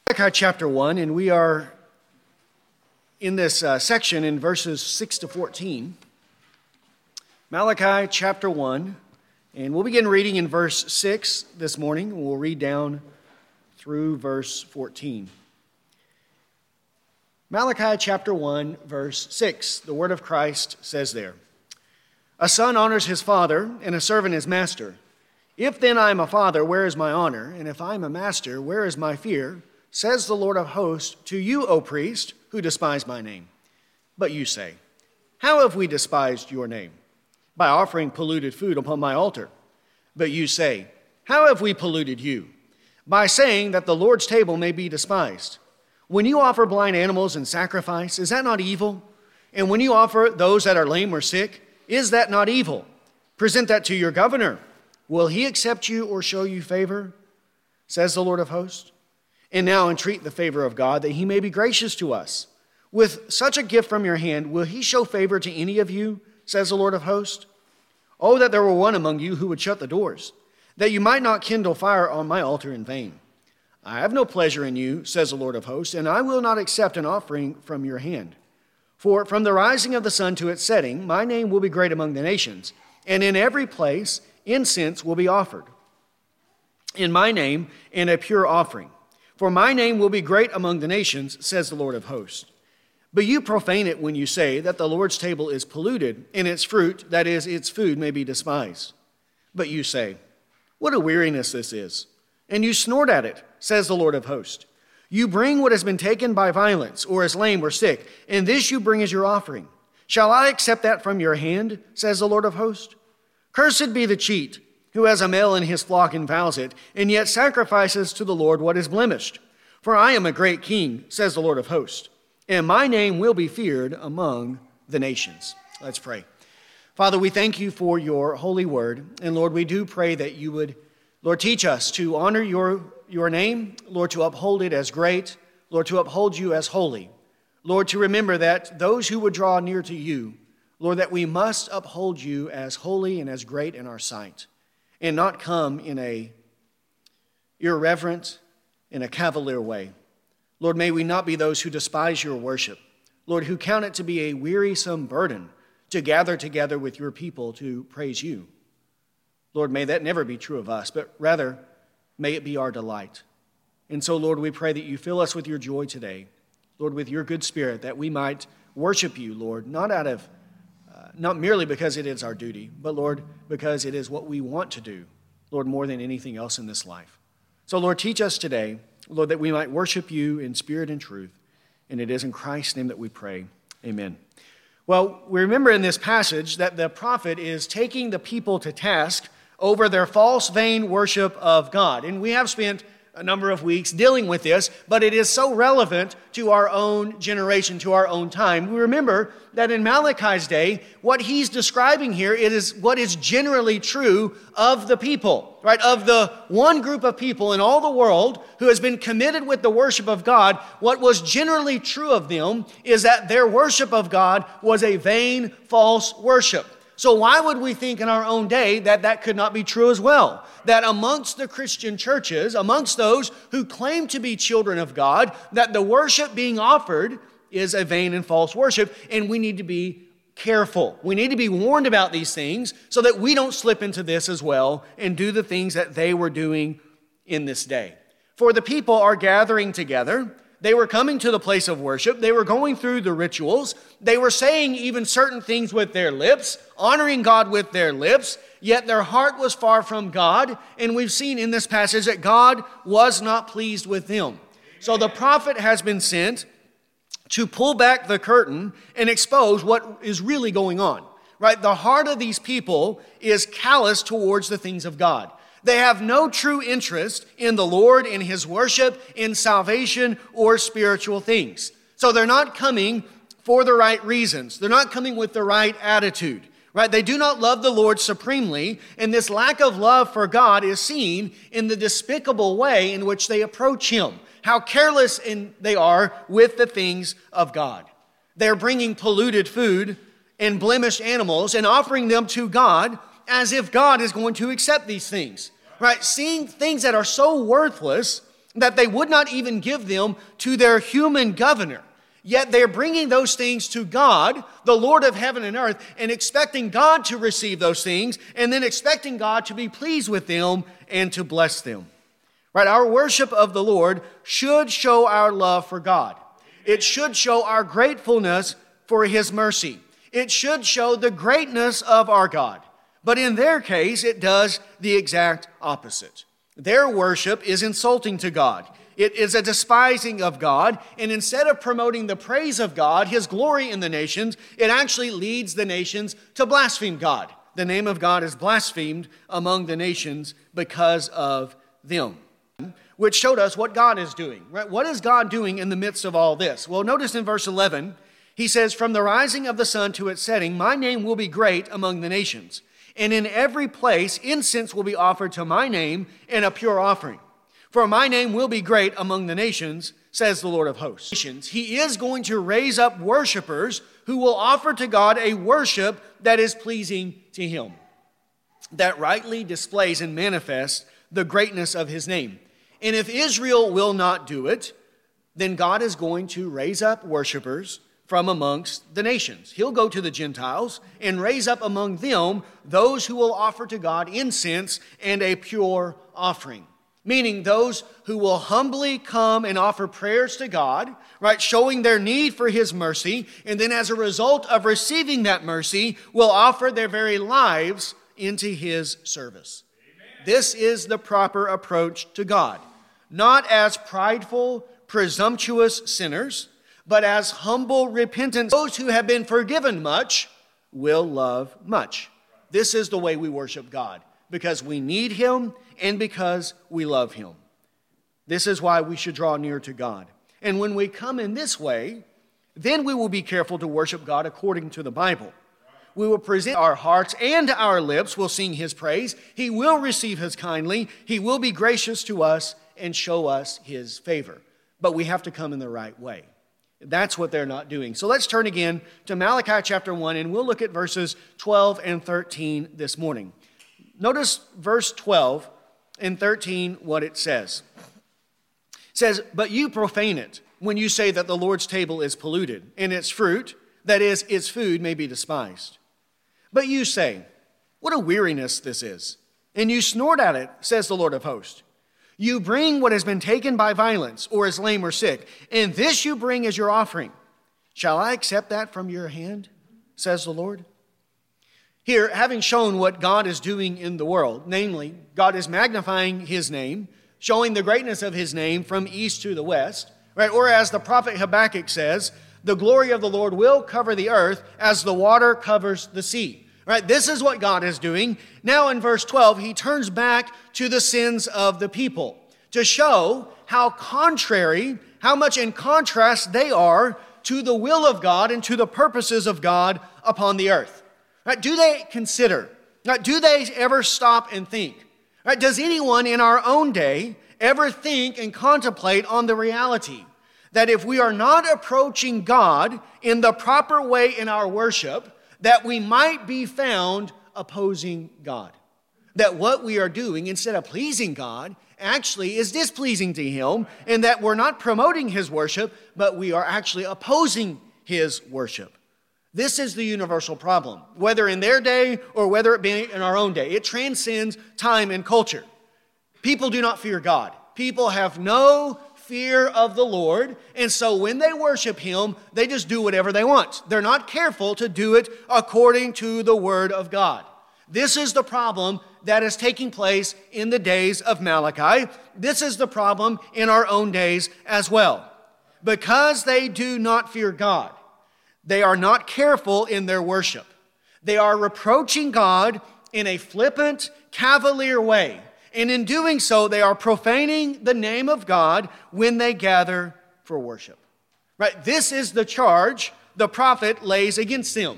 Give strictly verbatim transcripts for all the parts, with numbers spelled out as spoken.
Malachi chapter one, and we are in this uh, section in verses six to fourteen. Malachi chapter one, and we'll begin reading in verse six this morning, and we'll read down through verse fourteen. Malachi chapter one, verse six, the word of Christ says there, "A son honors his father, and a servant his master. If then I am a father, where is my honor? And if I am a master, where is my fear? Says the Lord of hosts to you, O priest, who despise my name. But you say, how have we despised your name? By offering polluted food upon my altar. But you say, how have we polluted you? By saying that the Lord's table may be despised. When you offer blind animals in sacrifice, is that not evil? And when you offer those that are lame or sick, is that not evil? Present that to your governor. Will he accept you or show you favor? Says the Lord of hosts. And now entreat the favor of God, that he may be gracious to us. With such a gift from your hand, will he show favor to any of you? Says the Lord of hosts. Oh, that there were one among you who would shut the doors, that you might not kindle fire on my altar in vain. I have no pleasure in you, says the Lord of hosts, and I will not accept an offering from your hand. For from the rising of the sun to its setting, my name will be great among the nations, and in every place incense will be offered in my name in a pure offering. For my name will be great among the nations, says the Lord of hosts. But you profane it when you say that the Lord's table is polluted, and its fruit, that is, its food, may be despised. But you say, what a weariness this is. And you snort at it, says the Lord of hosts. You bring what has been taken by violence, or is lame or sick, and this you bring as your offering. Shall I accept that from your hand, says the Lord of hosts? Cursed be the cheat, who has a male in his flock and vows it, and yet sacrifices to the Lord what is blemished. For I am a great king, says the Lord of hosts, and my name will be feared among the nations." Let's pray. Father, we thank you for your holy word, and Lord, we do pray that you would, Lord, teach us to honor your, your name, Lord, to uphold it as great, Lord, to uphold you as holy, Lord, to remember that those who would draw near to you, Lord, that we must uphold you as holy and as great in our sight, and not come in a irreverent, in a cavalier way. Lord, may we not be those who despise your worship. Lord, who count it to be a wearisome burden to gather together with your people to praise you. Lord, may that never be true of us, but rather may it be our delight. And so, Lord, we pray that you fill us with your joy today. Lord, with your good spirit, that we might worship you, Lord, not out of Uh, not merely because it is our duty, but, Lord, because it is what we want to do, Lord, more than anything else in this life. So, Lord, teach us today, Lord, that we might worship you in spirit and truth. And it is in Christ's name that we pray. Amen. Well, we remember in this passage that the prophet is taking the people to task over their false, vain worship of God. And we have spent a number of weeks dealing with this, but it is so relevant to our own generation, to our own time. We remember that in Malachi's day, what he's describing here, it is what is generally true of the people, right? Of the one group of people in all the world who has been committed with the worship of God, what was generally true of them is that their worship of God was a vain, false worship. So why would we think in our own day that that could not be true as well? That amongst the Christian churches, amongst those who claim to be children of God, that the worship being offered is a vain and false worship, and we need to be careful. We need to be warned about these things so that we don't slip into this as well and do the things that they were doing in this day. For the people are gathering together. They were coming to the place of worship. They were going through the rituals. They were saying even certain things with their lips, honoring God with their lips, yet their heart was far from God. And we've seen in this passage that God was not pleased with them. So the prophet has been sent to pull back the curtain and expose what is really going on, right? The heart of these people is callous towards the things of God. They have no true interest in the Lord, in his worship, in salvation, or spiritual things. So they're not coming for the right reasons. They're not coming with the right attitude, right? They do not love the Lord supremely, and this lack of love for God is seen in the despicable way in which they approach him, how careless in they are with the things of God. They're bringing polluted food and blemished animals and offering them to God as if God is going to accept these things. Right? Seeing things that are so worthless that they would not even give them to their human governor. Yet they're bringing those things to God, the Lord of heaven and earth, and expecting God to receive those things, and then expecting God to be pleased with them and to bless them. Right? Our worship of the Lord should show our love for God. It should show our gratefulness for His mercy. It should show the greatness of our God. But in their case, it does the exact opposite. Their worship is insulting to God. It is a despising of God, and instead of promoting the praise of God, His glory in the nations, it actually leads the nations to blaspheme God. The name of God is blasphemed among the nations because of them, which showed us what God is doing. Right? What is God doing in the midst of all this? Well, notice in verse eleven, he says, "From the rising of the sun to its setting, my name will be great among the nations. And in every place incense will be offered to my name and a pure offering. For my name will be great among the nations, says the Lord of hosts." He is going to raise up worshipers who will offer to God a worship that is pleasing to Him, that rightly displays and manifests the greatness of His name. And if Israel will not do it, then God is going to raise up worshipers from amongst the nations. He'll go to the Gentiles and raise up among them those who will offer to God incense and a pure offering. Meaning those who will humbly come and offer prayers to God, right, showing their need for His mercy, and then as a result of receiving that mercy, will offer their very lives into His service. Amen. This is the proper approach to God. Not as prideful, presumptuous sinners, but as humble, repentant. Those who have been forgiven much will love much. This is the way we worship God, because we need Him and because we love Him. This is why we should draw near to God. And when we come in this way, then we will be careful to worship God according to the Bible. We will present our hearts and our lips will sing His praise. He will receive us kindly. He will be gracious to us and show us His favor. But we have to come in the right way. That's what they're not doing. So let's turn again to Malachi chapter one, and we'll look at verses twelve and thirteen this morning. Notice verse twelve and thirteen, what it says. It says, "But you profane it when you say that the Lord's table is polluted, and its fruit, that is, its food, may be despised. But you say, what a weariness this is, and you snort at it, says the Lord of hosts. You bring what has been taken by violence, or is lame or sick, and this you bring as your offering. Shall I accept that from your hand, says the Lord?" Here, having shown what God is doing in the world, namely, God is magnifying His name, showing the greatness of His name from east to the west, right? Or as the prophet Habakkuk says, the glory of the Lord will cover the earth as the water covers the sea. Right? This is what God is doing. Now in verse twelve, He turns back to the sins of the people to show how contrary, how much in contrast they are to the will of God and to the purposes of God upon the earth. Right? Do they consider? Right? Do they ever stop and think? Right? Does anyone in our own day ever think and contemplate on the reality that if we are not approaching God in the proper way in our worship, that we might be found opposing God? That what we are doing, instead of pleasing God, actually is displeasing to Him, and that we're not promoting His worship, but we are actually opposing His worship. This is the universal problem, whether in their day or whether it be in our own day. It transcends time and culture. People do not fear God. People have no fear of the Lord, and so when they worship Him, they just do whatever they want. They're not careful to do it according to the Word of God. This is the problem that is taking place in the days of Malachi. This is the problem in our own days as well. Because they do not fear God, they are not careful in their worship. They are reproaching God in a flippant, cavalier way. And in doing so, they are profaning the name of God when they gather for worship. Right? This is the charge the prophet lays against them.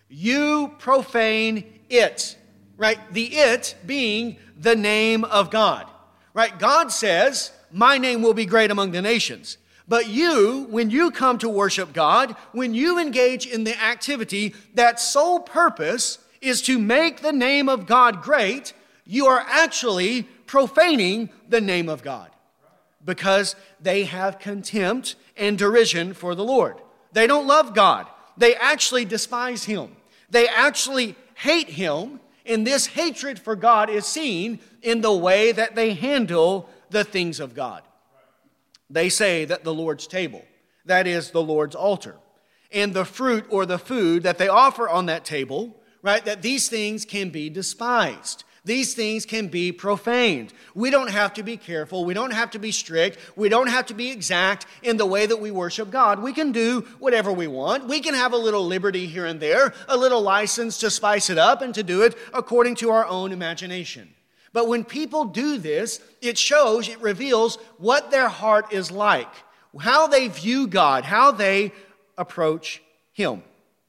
You profane it. Right? The it being the name of God. Right? God says, my name will be great among the nations. But you, when you come to worship God, when you engage in the activity, that sole purpose is to make the name of God great, you are actually profaning the name of God. because they have contempt and derision for the Lord. They don't love God. They actually despise him. They actually hate him, and this hatred for God is seen in the way that they handle the things of God. They say that the Lord's table, that is the Lord's altar, and the fruit or the food that they offer on that table, right, that these things can be despised. These things can be profaned. We don't have to be careful. We don't have to be strict. We don't have to be exact in the way that we worship God. We can do whatever we want. We can have a little liberty here and there, a little license to spice it up and to do it according to our own imagination. But when people do this, it shows, it reveals what their heart is like, how they view God, how they approach him.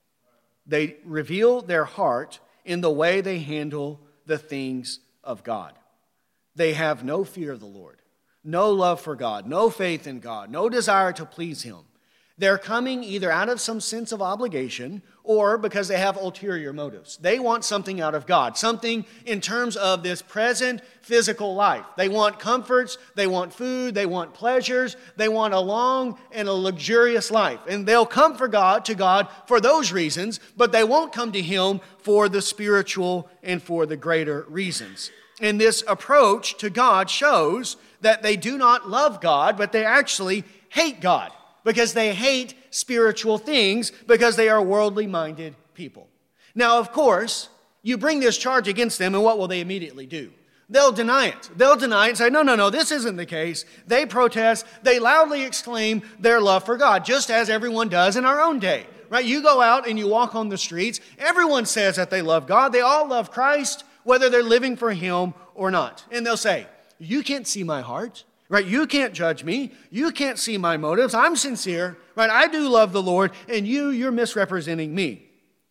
They reveal their heart in the way they handle the things of God. They have no fear of the Lord, no love for God, no faith in God, no desire to please him. They're coming either out of some sense of obligation or because they have ulterior motives. They want something out of God, something in terms of this present physical life. They want comforts, they want food, they want pleasures, they want a long and a luxurious life. And they'll come for God, to God for those reasons, but they won't come to him for the spiritual and for the greater reasons. And this approach to God shows that they do not love God, but they actually hate God, because they hate spiritual things, because they are worldly-minded people. Now, of course, you bring this charge against them, and what will they immediately do? They'll deny it. They'll deny it and say, no, no, no, this isn't the case. They protest. They loudly exclaim their love for God, just as everyone does in our own day. Right? You go out and you walk on the streets. Everyone says that they love God. They all love Christ, whether they're living for him or not. And they'll say, you can't see my heart. Right? You can't judge me. You can't see my motives. I'm sincere. Right? I do love the Lord, and you, you're misrepresenting me.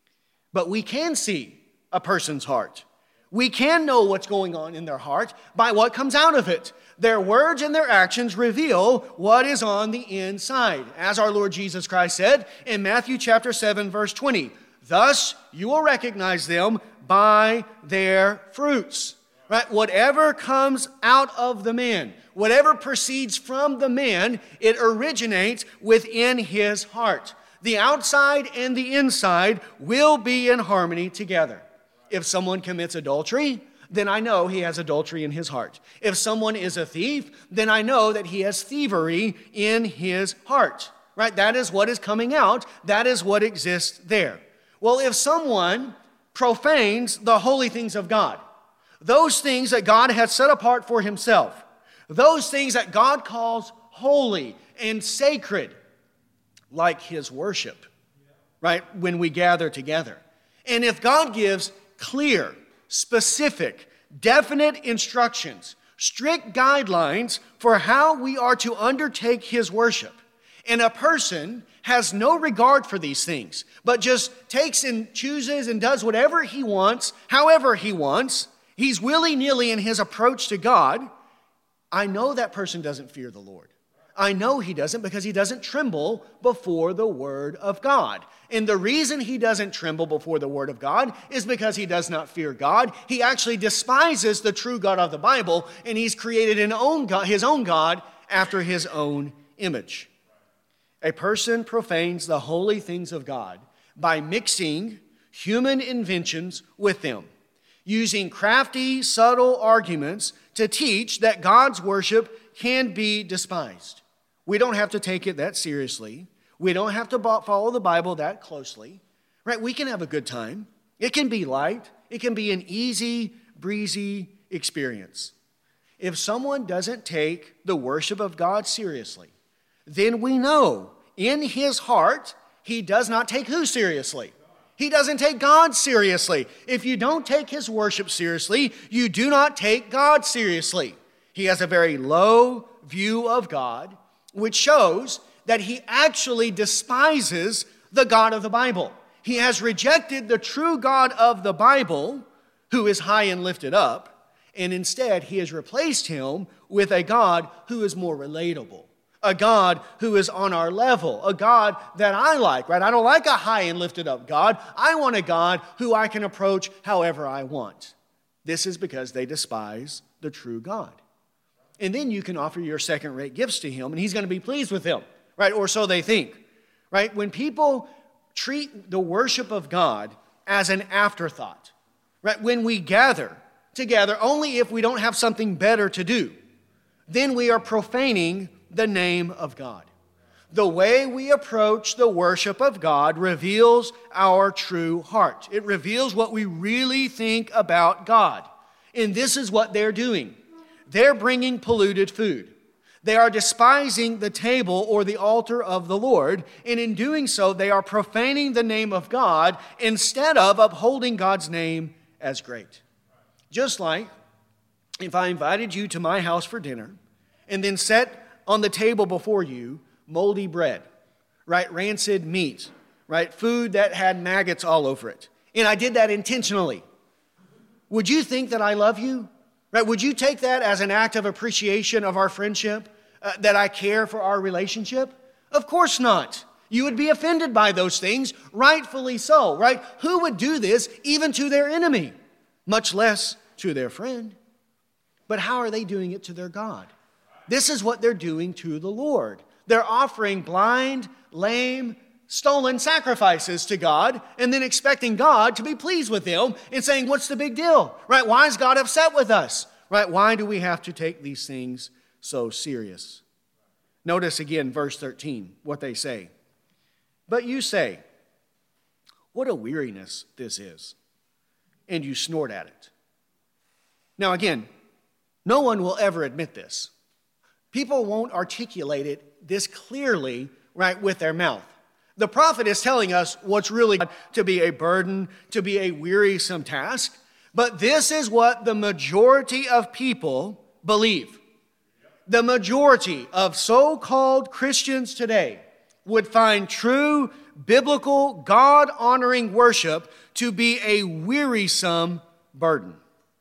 But we can see a person's heart. We can know what's going on in their heart by what comes out of it. Their words and their actions reveal what is on the inside. As our Lord Jesus Christ said in Matthew chapter seven, verse twenty, thus you will recognize them by their fruits. Right? Whatever comes out of the man, whatever proceeds from the man, it originates within his heart. The outside and the inside will be in harmony together. If someone commits adultery, then I know he has adultery in his heart. If someone is a thief, then I know that he has thievery in his heart. Right? That is what is coming out. That is what exists there. Well, if someone profanes the holy things of God, those things that God has set apart for himself, those things that God calls holy and sacred, like his worship, right, when we gather together. And if God gives clear, specific, definite instructions, strict guidelines for how we are to undertake his worship, and a person has no regard for these things, but just takes and chooses and does whatever he wants, however he wants, he's willy-nilly in his approach to God, I know that person doesn't fear the Lord. I know he doesn't, because he doesn't tremble before the Word of God. And the reason he doesn't tremble before the Word of God is because he does not fear God. He actually despises the true God of the Bible, and he's created an own God, his own God after his own image. A person profanes the holy things of God by mixing human inventions with them, using crafty, subtle arguments to teach that God's worship can be despised. We don't have to take it that seriously. We don't have to follow the Bible that closely. Right? We can have a good time. It can be light. It can be an easy, breezy experience. If someone doesn't take the worship of God seriously, then we know in his heart he does not take who seriously? He doesn't take God seriously. If you don't take his worship seriously, you do not take God seriously. He has a very low view of God, which shows that he actually despises the God of the Bible. He has rejected the true God of the Bible, who is high and lifted up, and instead he has replaced him with a God who is more relatable. A God who is on our level, a God that I like, right? I don't like a high and lifted up God. I want a God who I can approach however I want. This is because they despise the true God. And then you can offer your second-rate gifts to him, and he's going to be pleased with them, right? Or so they think, right? When people treat the worship of God as an afterthought, right? When we gather together only if we don't have something better to do, then we are profaning the name of God. The way we approach the worship of God reveals our true heart. It reveals what we really think about God. And this is what they're doing. They're bringing polluted food. They are despising the table or the altar of the Lord, and in doing so, they are profaning the name of God instead of upholding God's name as great. Just like if I invited you to my house for dinner and then set on the table before you moldy bread, right? Rancid meat, right? Food that had maggots all over it. And I did that intentionally. Would you think that I love you? Right? Would you take that as an act of appreciation of our friendship, uh, that I care for our relationship? Of course not. You would be offended by those things, rightfully so, right? Who would do this even to their enemy, much less to their friend? But how are they doing it to their God? This is what they're doing to the Lord. They're offering blind, lame, stolen sacrifices to God and then expecting God to be pleased with them and saying, what's the big deal? Right? Why is God upset with us? Right? Why do we have to take these things so serious? Notice again, verse thirteen, what they say. But you say, what a weariness this is, and you snort at it. Now again, no one will ever admit this. People won't articulate it this clearly, right, with their mouth. The prophet is telling us what's really to be a burden, to be a wearisome task. But this is what the majority of people believe. The majority of so-called Christians today would find true, biblical, God-honoring worship to be a wearisome burden.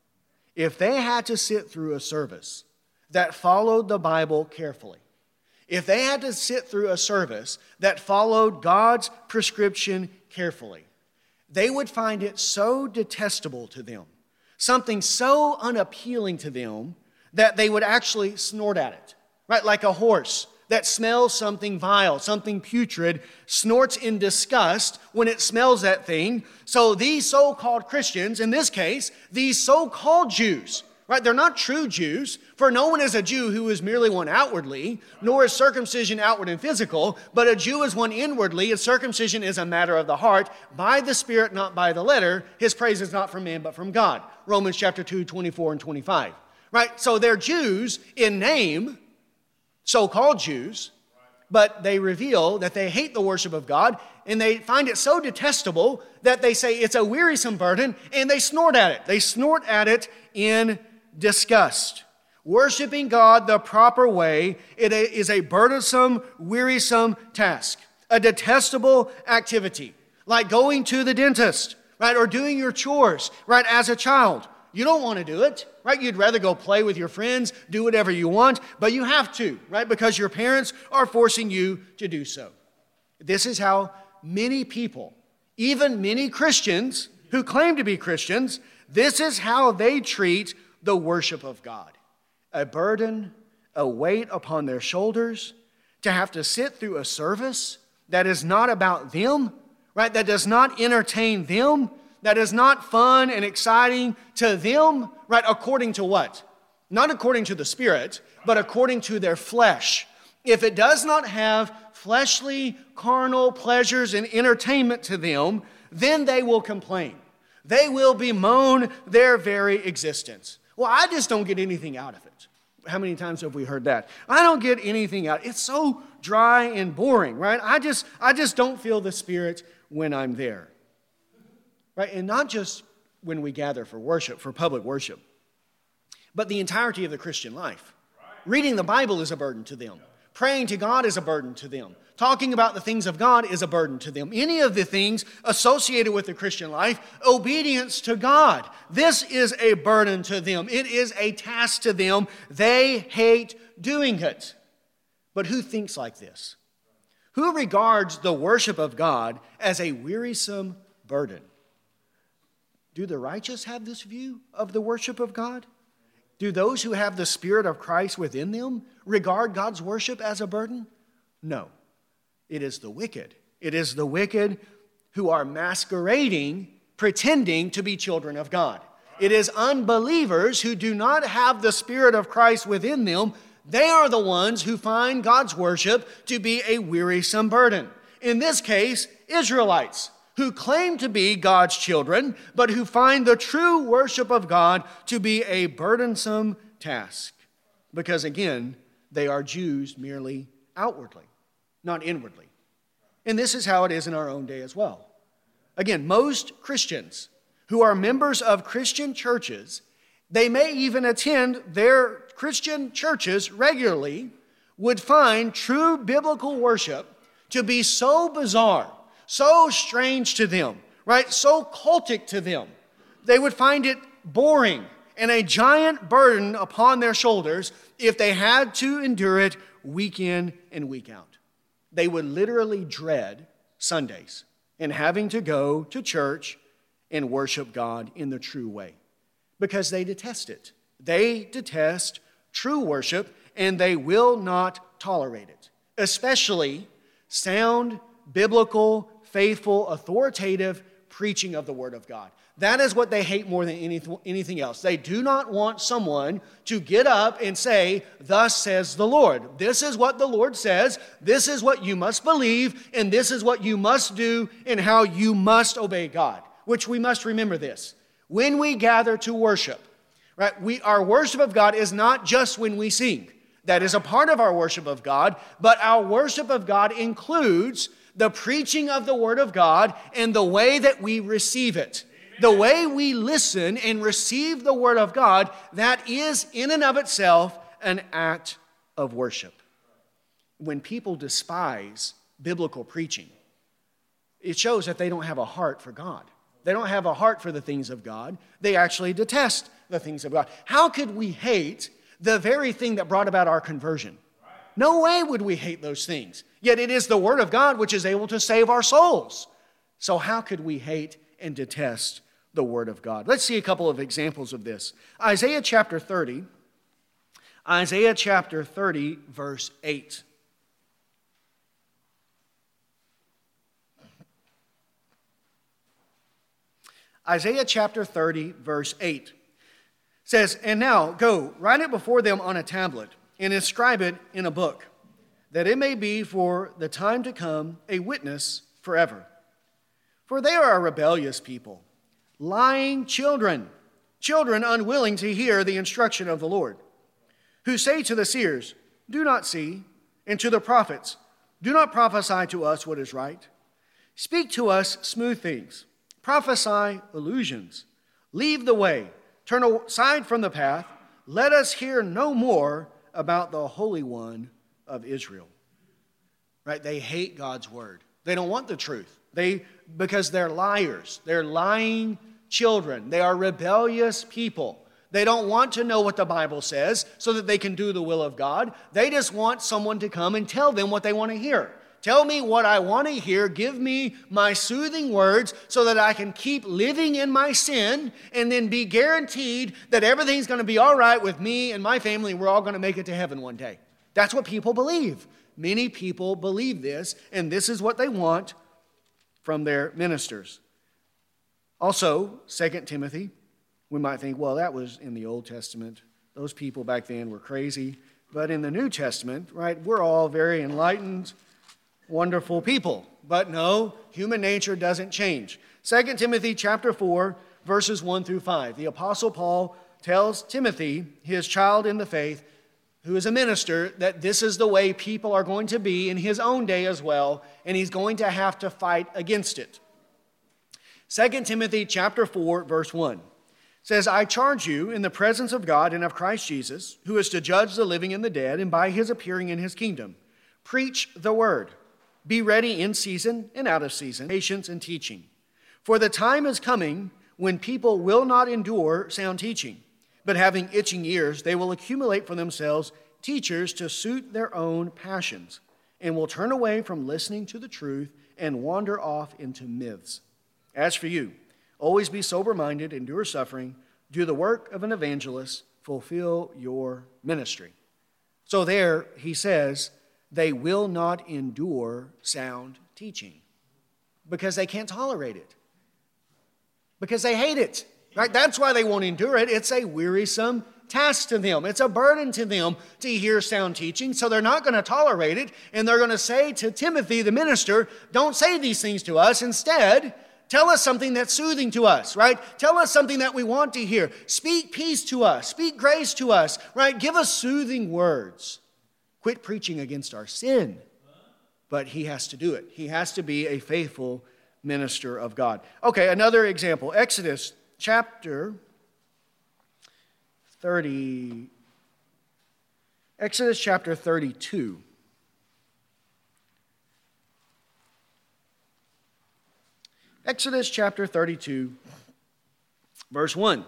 If they had to sit through a service that followed the Bible carefully, if they had to sit through a service that followed God's prescription carefully, they would find it so detestable to them, something so unappealing to them, that they would actually snort at it, right? Like a horse that smells something vile, something putrid, snorts in disgust when it smells that thing. So these so-called Christians, in this case, these so-called Jews, right? They're not true Jews, for no one is a Jew who is merely one outwardly, nor is circumcision outward and physical, but a Jew is one inwardly, and circumcision is a matter of the heart, by the Spirit, not by the letter. His praise is not from man, but from God. Romans chapter two, twenty-four and twenty-five. Right? So they're Jews in name, so-called Jews, but they reveal that they hate the worship of God, and they find it so detestable that they say it's a wearisome burden, and they snort at it. They snort at it in disgust. Worshiping God the proper way, it is a burdensome, wearisome task, a detestable activity, like going to the dentist, right, or doing your chores, right, as a child. You don't want to do it, right? You'd rather go play with your friends, do whatever you want, but you have to, right, because your parents are forcing you to do so. This is how many people, even many Christians who claim to be Christians, this is how they treat the worship of God. A burden, a weight upon their shoulders, to have to sit through a service that is not about them, right? That does not entertain them, that is not fun and exciting to them, right? According to what? Not according to the Spirit, but according to their flesh. If it does not have fleshly, carnal pleasures and entertainment to them, then they will complain. They will bemoan their very existence. Well, I just don't get anything out of it. How many times have we heard that? I don't get anything out. It's so dry and boring, right? I just, I just don't feel the Spirit when I'm there. Right? And not just when we gather for worship, for public worship, but the entirety of the Christian life. Reading the Bible is a burden to them. Praying to God is a burden to them. Talking about the things of God is a burden to them. Any of the things associated with the Christian life, obedience to God, this is a burden to them. It is a task to them. They hate doing it. But who thinks like this? Who regards the worship of God as a wearisome burden? Do the righteous have this view of the worship of God? Do those who have the Spirit of Christ within them regard God's worship as a burden? No. It is the wicked. It is the wicked who are masquerading, pretending to be children of God. It is unbelievers who do not have the Spirit of Christ within them. They are the ones who find God's worship to be a wearisome burden. In this case, Israelites who claim to be God's children, but who find the true worship of God to be a burdensome task. Because again, they are Jews merely outwardly, not inwardly. And this is how it is in our own day as well. Again, most Christians who are members of Christian churches, they may even attend their Christian churches regularly, would find true biblical worship to be so bizarre, so strange to them, right? So cultic to them. They would find it boring and a giant burden upon their shoulders if they had to endure it week in and week out. They would literally dread Sundays and having to go to church and worship God in the true way because they detest it. They detest true worship and they will not tolerate it, especially sound, biblical, faithful, authoritative preaching of the Word of God. That is what they hate more than anything else. They do not want someone to get up and say, "Thus says the Lord." This is what the Lord says. This is what you must believe, and this is what you must do, and how you must obey God. Which we must remember this. When we gather to worship, right, we, our worship of God is not just when we sing. That is a part of our worship of God, but our worship of God includes the preaching of the Word of God and the way that we receive it. The way we listen and receive the Word of God, that is in and of itself an act of worship. When people despise biblical preaching, it shows that they don't have a heart for God. They don't have a heart for the things of God. They actually detest the things of God. How could we hate the very thing that brought about our conversion? No way would we hate those things. Yet it is the Word of God which is able to save our souls. So how could we hate and detest the Word of God? Let's see a couple of examples of this. Isaiah chapter thirty. Isaiah chapter thirty, verse eight. Isaiah chapter thirty, verse eight says, "And now go, write it before them on a tablet, and inscribe it in a book, that it may be for the time to come a witness forever. For they are a rebellious people, lying children, children unwilling to hear the instruction of the Lord, who say to the seers, 'Do not see,' and to the prophets, 'Do not prophesy to us what is right. Speak to us smooth things, prophesy illusions. Leave the way, turn aside from the path. Let us hear no more about the Holy One of Israel.'" Right? They hate God's word. They don't want the truth. They because they're liars. They're lying children. They are rebellious people. They don't want to know what the Bible says so that they can do the will of God. They just want someone to come and tell them what they want to hear. Tell me what I want to hear. Give me my soothing words so that I can keep living in my sin and then be guaranteed that everything's going to be all right with me and my family. We're all going to make it to heaven one day. That's what people believe. Many people believe this, and this is what they want from their ministers. Also, Second Timothy, we might think, well, that was in the Old Testament. Those people back then were crazy. But in the New Testament, right, we're all very enlightened, wonderful people. But no, human nature doesn't change. Second Timothy chapter four, verses one through five. The Apostle Paul tells Timothy, his child in the faith, who is a minister, that this is the way people are going to be in his own day as well, and he's going to have to fight against it. Second Timothy chapter four, verse one says, "I charge you in the presence of God and of Christ Jesus, who is to judge the living and the dead, and by his appearing in his kingdom, preach the word. Be ready in season and out of season, patience and teaching. For the time is coming when people will not endure sound teaching, but having itching ears, they will accumulate for themselves teachers to suit their own passions, and will turn away from listening to the truth and wander off into myths. As for you, always be sober-minded, endure suffering, do the work of an evangelist, fulfill your ministry. So there he says, they will not endure sound teaching because they can't tolerate it, because they hate it. Right? That's why they won't endure it. It's a wearisome task to them. It's a burden to them to hear sound teaching, so they're not going to tolerate it, and they're going to say to Timothy, the minister, don't say these things to us. Instead, tell us something that's soothing to us, right? Tell us something that we want to hear. Speak peace to us. Speak grace to us, right? Give us soothing words. Quit preaching against our sin. But he has to do it. He has to be a faithful minister of God. Okay, another example. Exodus chapter thirty. Exodus chapter thirty-two. Exodus chapter thirty-two, verse one.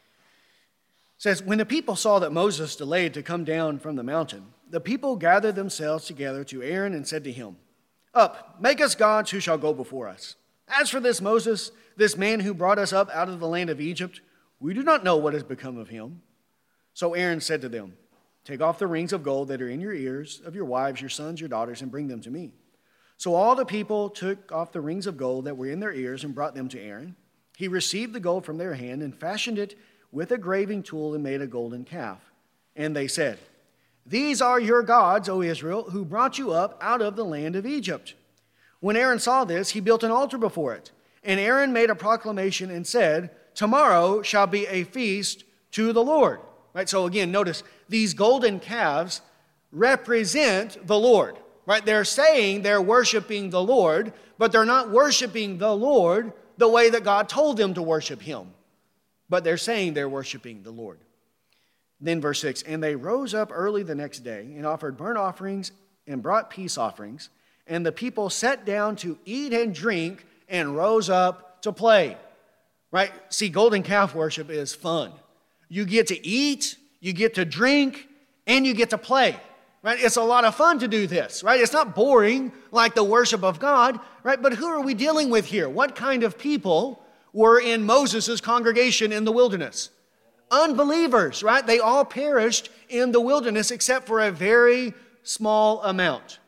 Says, when the people saw that Moses delayed to come down from the mountain, the people gathered themselves together to Aaron and said to him, up, make us gods who shall go before us. As for this Moses, this man who brought us up out of the land of Egypt, we do not know what has become of him. So Aaron said to them, take off the rings of gold that are in your ears of your wives, your sons, your daughters, and bring them to me. So all the people took off the rings of gold that were in their ears and brought them to Aaron. He received the gold from their hand and fashioned it with a graving tool and made a golden calf. And they said, these are your gods, O Israel, who brought you up out of the land of Egypt. When Aaron saw this, he built an altar before it. And Aaron made a proclamation and said, tomorrow shall be a feast to the Lord. Right? So again, notice these golden calves represent the Lord. Right? They're saying they're worshiping the Lord, but they're not worshiping the Lord the way that God told them to worship him. But they're saying they're worshiping the Lord. Then verse six, and they rose up early the next day and offered burnt offerings and brought peace offerings. And the people sat down to eat and drink and rose up to play. Right? See, golden calf worship is fun. You get to eat, you get to drink, and you get to play. Right? It's a lot of fun to do this, right? It's not boring like the worship of God, right? But who are we dealing with here? What kind of people were in Moses' congregation in the wilderness? Unbelievers, right? They all perished in the wilderness except for a very small amount.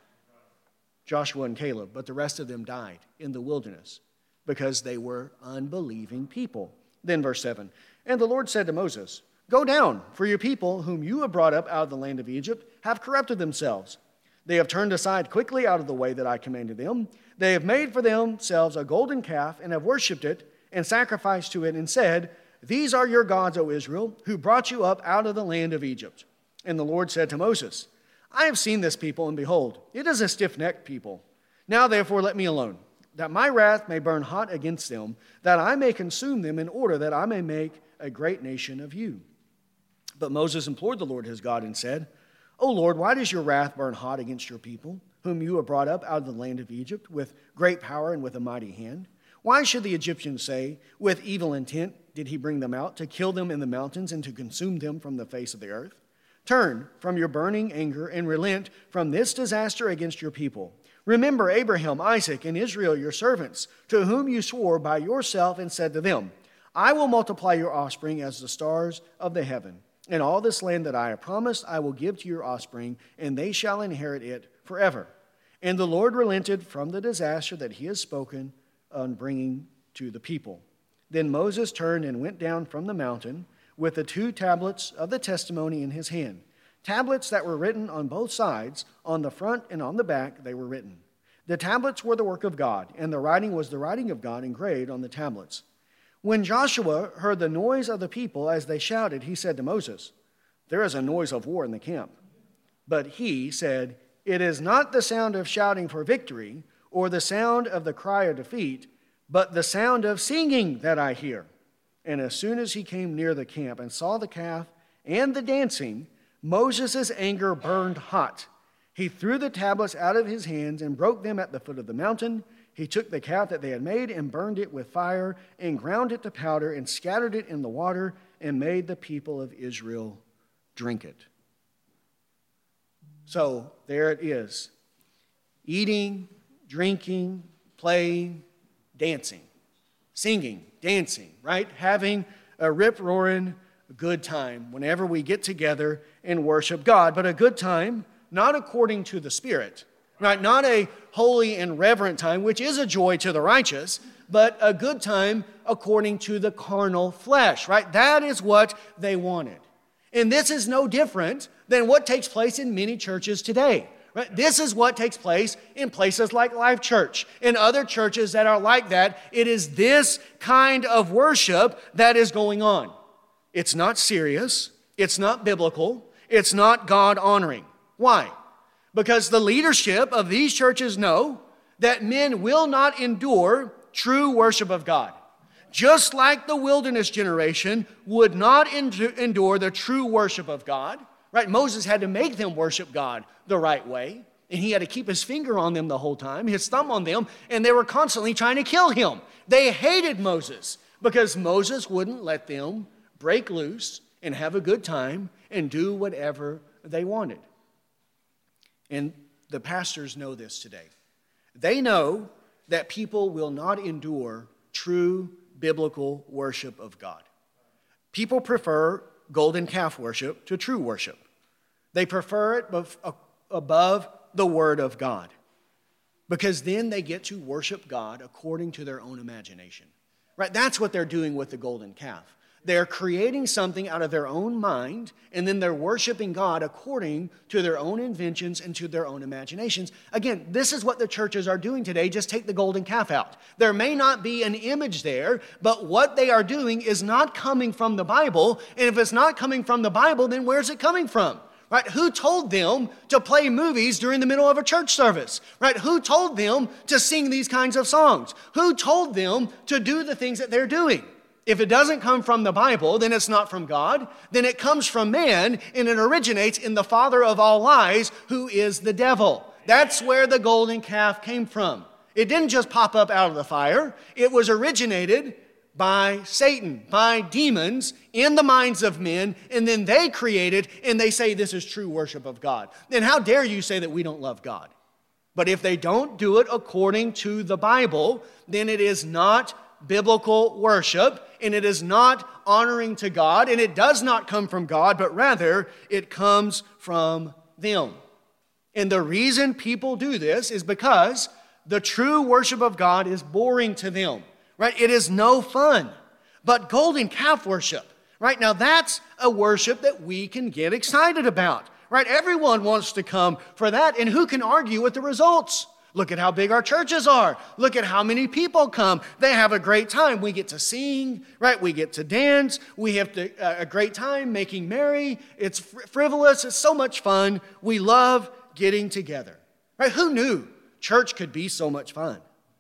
Joshua and Caleb, but the rest of them died in the wilderness because they were unbelieving people. Then verse seven, and the Lord said to Moses, go down, for your people whom you have brought up out of the land of Egypt have corrupted themselves. They have turned aside quickly out of the way that I commanded them. They have made for themselves a golden calf and have worshipped it and sacrificed to it and said, these are your gods, O Israel, who brought you up out of the land of Egypt. And the Lord said to Moses, I have seen this people, and behold, it is a stiff-necked people. Now therefore let me alone, that my wrath may burn hot against them, that I may consume them in order that I may make a great nation of you. But Moses implored the Lord his God and said, O Lord, why does your wrath burn hot against your people, whom you have brought up out of the land of Egypt with great power and with a mighty hand? Why should the Egyptians say, with evil intent did he bring them out, to kill them in the mountains and to consume them from the face of the earth? Turn from your burning anger and relent from this disaster against your people. Remember Abraham, Isaac, and Israel, your servants, to whom you swore by yourself and said to them, I will multiply your offspring as the stars of the heaven. And all this land that I have promised I will give to your offspring, and they shall inherit it forever. And the Lord relented from the disaster that he has spoken on bringing to the people. Then Moses turned and went down from the mountain with the two tablets of the testimony in his hand. Tablets that were written on both sides, on the front and on the back they were written. The tablets were the work of God, and the writing was the writing of God engraved on the tablets. When Joshua heard the noise of the people as they shouted, he said to Moses, there is a noise of war in the camp. But he said, it is not the sound of shouting for victory or the sound of the cry of defeat, but the sound of singing that I hear. And as soon as he came near the camp and saw the calf and the dancing, Moses' anger burned hot. He threw the tablets out of his hands and broke them at the foot of the mountain. He took the calf that they had made and burned it with fire and ground it to powder and scattered it in the water and made the people of Israel drink it. So there it is. Eating, drinking, playing, dancing, singing, dancing, right? Having a rip-roaring, a good time whenever we get together and worship God, but a good time not according to the Spirit, right? Not a holy and reverent time, which is a joy to the righteous, but a good time according to the carnal flesh, right? That is what they wanted. And this is no different than what takes place in many churches today. Right? This is what takes place in places like Life Church and other churches that are like that. It is this kind of worship that is going on. It's not serious. It's not biblical. It's not God-honoring. Why? Because the leadership of these churches know that men will not endure true worship of God. Just like the wilderness generation would not endure the true worship of God. Right? Moses had to make them worship God the right way, and he had to keep his finger on them the whole time, his thumb on them, and they were constantly trying to kill him. They hated Moses because Moses wouldn't let them break loose and have a good time and do whatever they wanted. And the pastors know this today. They know that people will not endure true biblical worship of God. People prefer golden calf worship to true worship. They prefer it above the Word of God because then they get to worship God according to their own imagination. Right? That's what they're doing with the golden calf. They're creating something out of their own mind, and then they're worshiping God according to their own inventions and to their own imaginations. Again, this is what the churches are doing today. Just take the golden calf out. There may not be an image there, but what they are doing is not coming from the Bible. And if it's not coming from the Bible, then where's it coming from? Right? Who told them to play movies during the middle of a church service? Right? Who told them to sing these kinds of songs? Who told them to do the things that they're doing? If it doesn't come from the Bible, then it's not from God. Then it comes from man, and it originates in the father of all lies, who is the devil. That's where the golden calf came from. It didn't just pop up out of the fire. It was originated by Satan, by demons in the minds of men, and then they create it, and they say this is true worship of God. Then how dare you say that we don't love God? But if they don't do it according to the Bible, then it is not biblical worship, and it is not honoring to God, and it does not come from God, but rather it comes from them. And the reason people do this is because the true worship of God is boring to them. Right? It is no fun. But golden calf worship, right? Now that's a worship that we can get excited about. Right? Everyone wants to come for that, and who can argue with the results? Look at how big our churches are. Look at how many people come. They have a great time. We get to sing, right? We get to dance. We have to, uh, a great time making merry. It's fr- frivolous. It's so much fun. We love getting together. Right? Who knew church could be so much fun?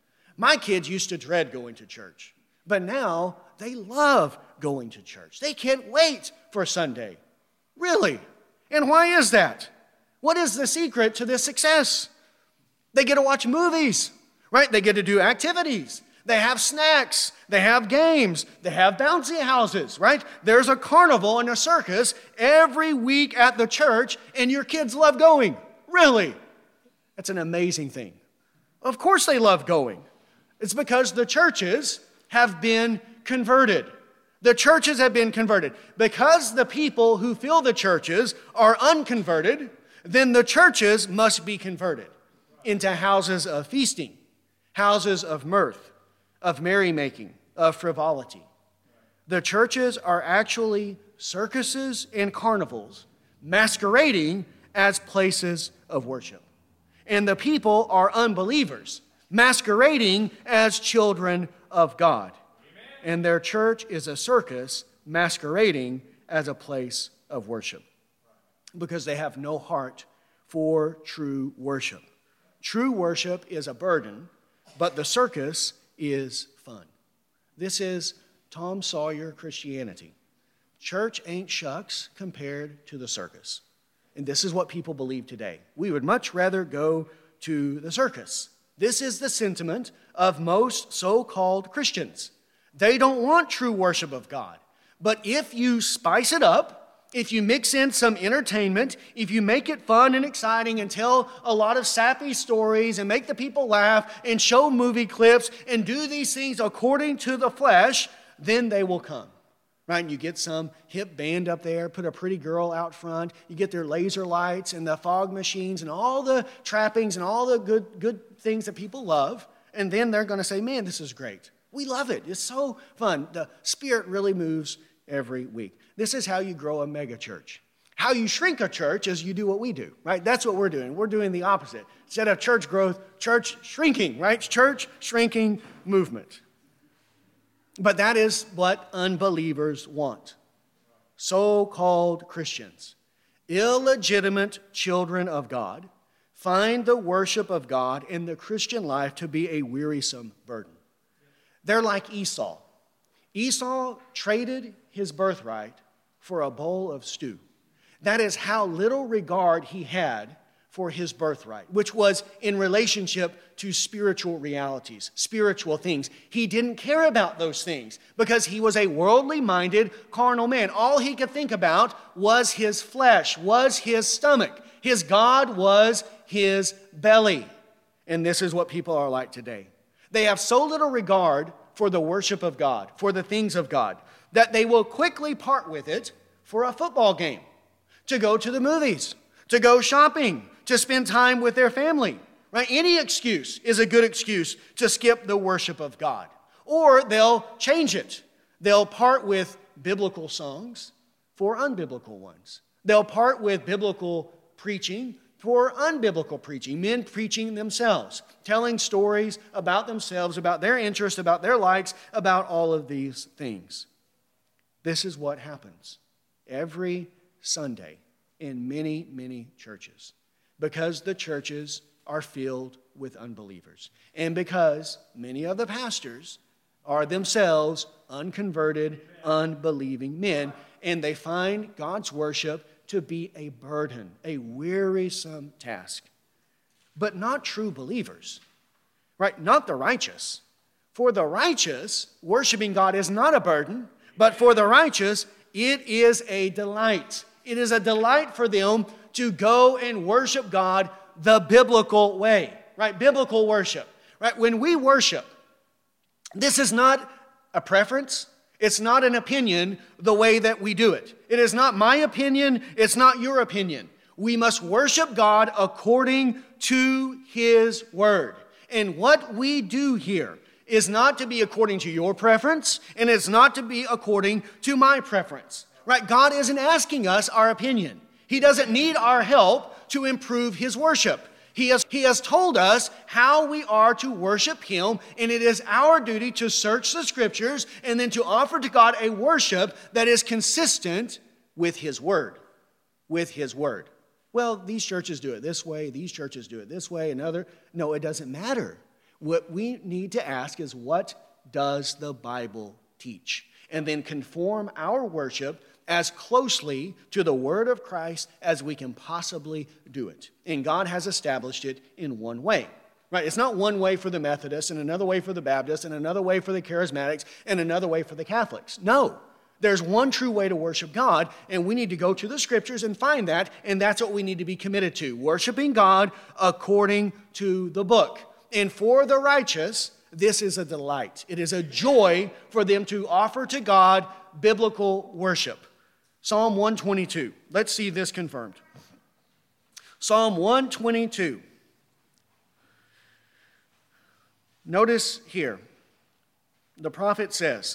My kids used to dread going to church, but now they love going to church. They can't wait for Sunday. Really? And why is that? What is the secret to this success? They get to watch movies, right? They get to do activities. They have snacks. They have games. They have bouncy houses, right? There's a carnival and a circus every week at the church, and your kids love going. Really? That's an amazing thing. Of course they love going. It's because the churches have been converted. The churches have been converted. Because the people who fill the churches are unconverted, then the churches must be converted into houses of feasting, houses of mirth, of merrymaking, of frivolity. The churches are actually circuses and carnivals masquerading as places of worship. And the people are unbelievers masquerading as children of God. Amen. And their church is a circus masquerading as a place of worship because they have no heart for true worship. True worship is a burden, but the circus is fun. This is Tom Sawyer Christianity. Church ain't shucks compared to the circus. And this is what people believe today. We would much rather go to the circus. This is the sentiment of most so-called Christians. They don't want true worship of God. But if you spice it up, if you mix in some entertainment, if you make it fun and exciting and tell a lot of sappy stories and make the people laugh and show movie clips and do these things according to the flesh, then they will come. right? And you get some hip band up there, put a pretty girl out front. You get their laser lights and the fog machines and all the trappings and all the good, good things that people love. And then they're going to say, man, this is great. We love it. It's so fun. The Spirit really moves every week. This is how you grow a mega church. How you shrink a church is you do what we do, right? That's what we're doing. We're doing the opposite. Instead of church growth, church shrinking, right? Church shrinking movement. But that is what unbelievers want. So-called Christians, illegitimate children of God, find the worship of God in the Christian life to be a wearisome burden. They're like Esau. Esau traded his birthright for a bowl of stew. That is how little regard he had for his birthright, which was in relationship to spiritual realities, spiritual things. He didn't care about those things because he was a worldly-minded, carnal man. All he could think about was his flesh, was his stomach. His God was his belly. And this is what people are like today. They have so little regard for the worship of God, for the things of God, that they will quickly part with it for a football game, to go to the movies, to go shopping, to spend time with their family. Right? Any excuse is a good excuse to skip the worship of God. Or they'll change it. They'll part with biblical songs for unbiblical ones. They'll part with biblical preaching for unbiblical preaching, men preaching themselves, telling stories about themselves, about their interests, about their likes, about all of these things. This is what happens every Sunday in many, many churches, because the churches are filled with unbelievers, and because many of the pastors are themselves unconverted, unbelieving men, and they find God's worship to be a burden, a wearisome task. But not true believers, right? Not the righteous. For the righteous, worshiping God is not a burden, but for the righteous, it is a delight. It is a delight for them to go and worship God the biblical way, right? Biblical worship, right? When we worship, this is not a preference. It's not an opinion the way that we do it. It is not my opinion. It's not your opinion. We must worship God according to His Word. And what we do here is not to be according to your preference, and it's not to be according to my preference. Right? God isn't asking us our opinion. He doesn't need our help to improve His worship. He has, he has told us how we are to worship Him, and it is our duty to search the Scriptures and then to offer to God a worship that is consistent with His Word. With His Word. Well, these churches do it this way, these churches do it this way, another. No, it doesn't matter. What we need to ask is, what does the Bible teach? And then conform our worship as closely to the Word of Christ as we can possibly do it. And God has established it in one way. Right? It's not one way for the Methodists and another way for the Baptists and another way for the Charismatics and another way for the Catholics. No. There's one true way to worship God, and we need to go to the Scriptures and find that, and that's what we need to be committed to, worshiping God according to the book. And for the righteous, this is a delight. It is a joy for them to offer to God biblical worship. Psalm one twenty-two. Let's see this confirmed. Psalm one twenty-two. Notice here, the prophet says,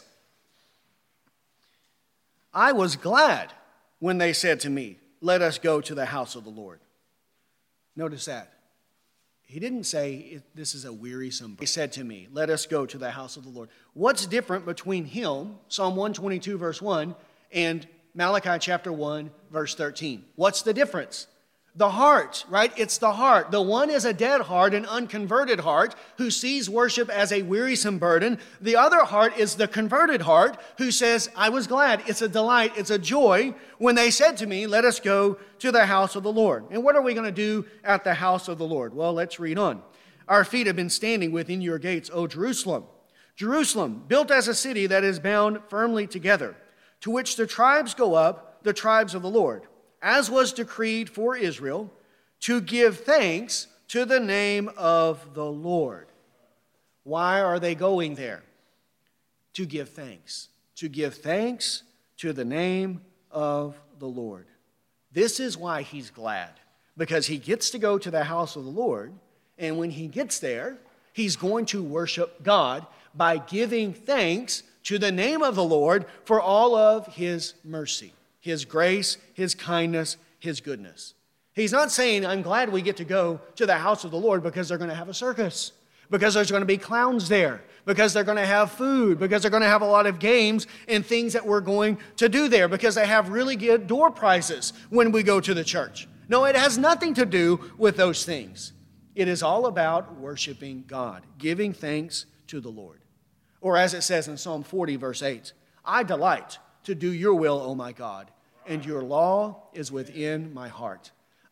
I was glad when they said to me, let us go to the house of the Lord. Notice that. He didn't say, this is a wearisome. He said to me, let us go to the house of the Lord. What's different between him, Psalm one twenty-two, verse one, and Malachi chapter one, verse thirteen? What's the difference? The heart, right? It's the heart. The one is a dead heart, an unconverted heart, who sees worship as a wearisome burden. The other heart is the converted heart, who says, I was glad. It's a delight. It's a joy when they said to me, let us go to the house of the Lord. And what are we going to do at the house of the Lord? Well, let's read on. Our feet have been standing within your gates, O Jerusalem. Jerusalem, built as a city that is bound firmly together, to which the tribes go up, the tribes of the Lord, as was decreed for Israel, to give thanks to the name of the Lord. Why are they going there? To give thanks. To give thanks to the name of the Lord. This is why he's glad, because he gets to go to the house of the Lord, and when he gets there, he's going to worship God by giving thanks to the name of the Lord for all of his mercy, his grace, his kindness, his goodness. He's not saying, I'm glad we get to go to the house of the Lord because they're going to have a circus, because there's going to be clowns there, because they're going to have food, because they're going to have a lot of games and things that we're going to do there, because they have really good door prizes when we go to the church. No, it has nothing to do with those things. It is all about worshiping God, giving thanks to the Lord. Or as it says in Psalm forty, verse eight, I delight to do your will, O my God, and your law is within my heart.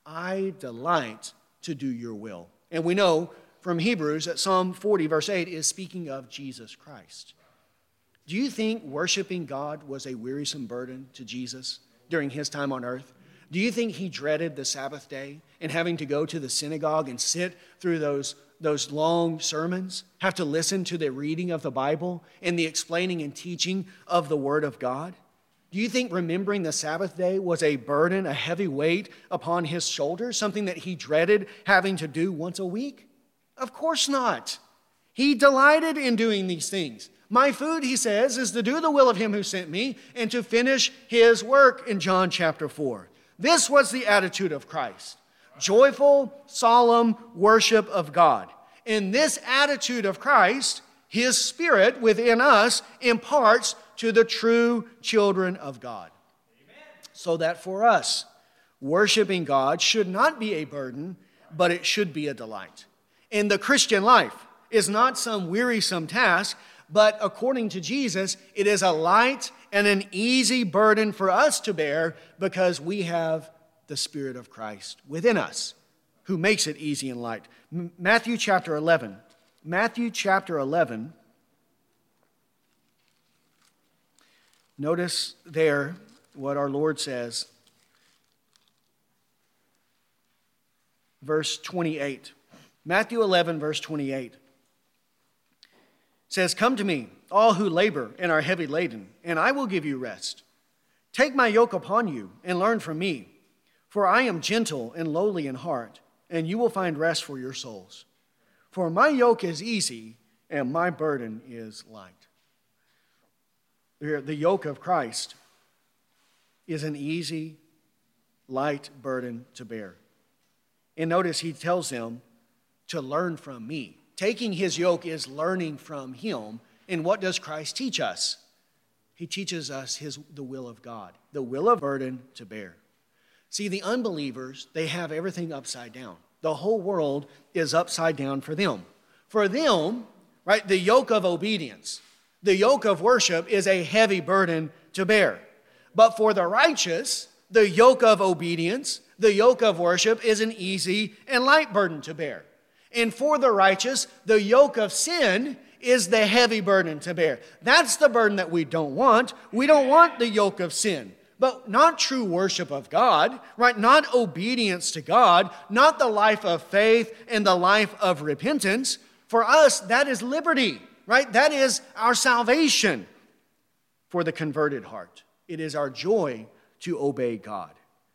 I delight to do your will. And we know from Hebrews that Psalm forty, verse eight is speaking of Jesus Christ. Do you think worshiping God was a wearisome burden to Jesus during his time on earth? Do you think he dreaded the Sabbath day and having to go to the synagogue and sit through those, those long sermons, have to listen to the reading of the Bible and the explaining and teaching of the Word of God? Do you think remembering the Sabbath day was a burden, a heavy weight upon his shoulders, something that he dreaded having to do once a week? Of course not. He delighted in doing these things. My food, he says, is to do the will of him who sent me and to finish his work in John chapter four. This was the attitude of Christ. Joyful, solemn worship of God. In this attitude of Christ, his Spirit within us imparts to the true children of God. Amen. So that for us, worshiping God should not be a burden, but it should be a delight. And the Christian life is not some wearisome task, but according to Jesus, it is a light and an easy burden for us to bear because we have the Spirit of Christ within us who makes it easy and light. M- Matthew chapter eleven. Matthew chapter eleven. Notice there what our Lord says. Verse twenty-eight. Matthew eleven, verse twenty-eight. Says, come to me, all who labor and are heavy laden, and I will give you rest. Take my yoke upon you and learn from me, for I am gentle and lowly in heart, and you will find rest for your souls. For my yoke is easy and my burden is light. The yoke of Christ is an easy, light burden to bear. And notice he tells them to learn from me. Taking his yoke is learning from him. And what does Christ teach us? He teaches us his, the will of God, the will of burden to bear. See, the unbelievers, they have everything upside down. The whole world is upside down for them. For them, right, the yoke of obedience, the yoke of worship is a heavy burden to bear. But for the righteous, the yoke of obedience, the yoke of worship is an easy and light burden to bear. And for the righteous, the yoke of sin is the heavy burden to bear. That's the burden that we don't want. We don't want the yoke of sin. But not true worship of God, right? Not obedience to God, not the life of faith and the life of repentance. For us, that is liberty, right? That is our salvation for the converted heart. It is our joy to obey God.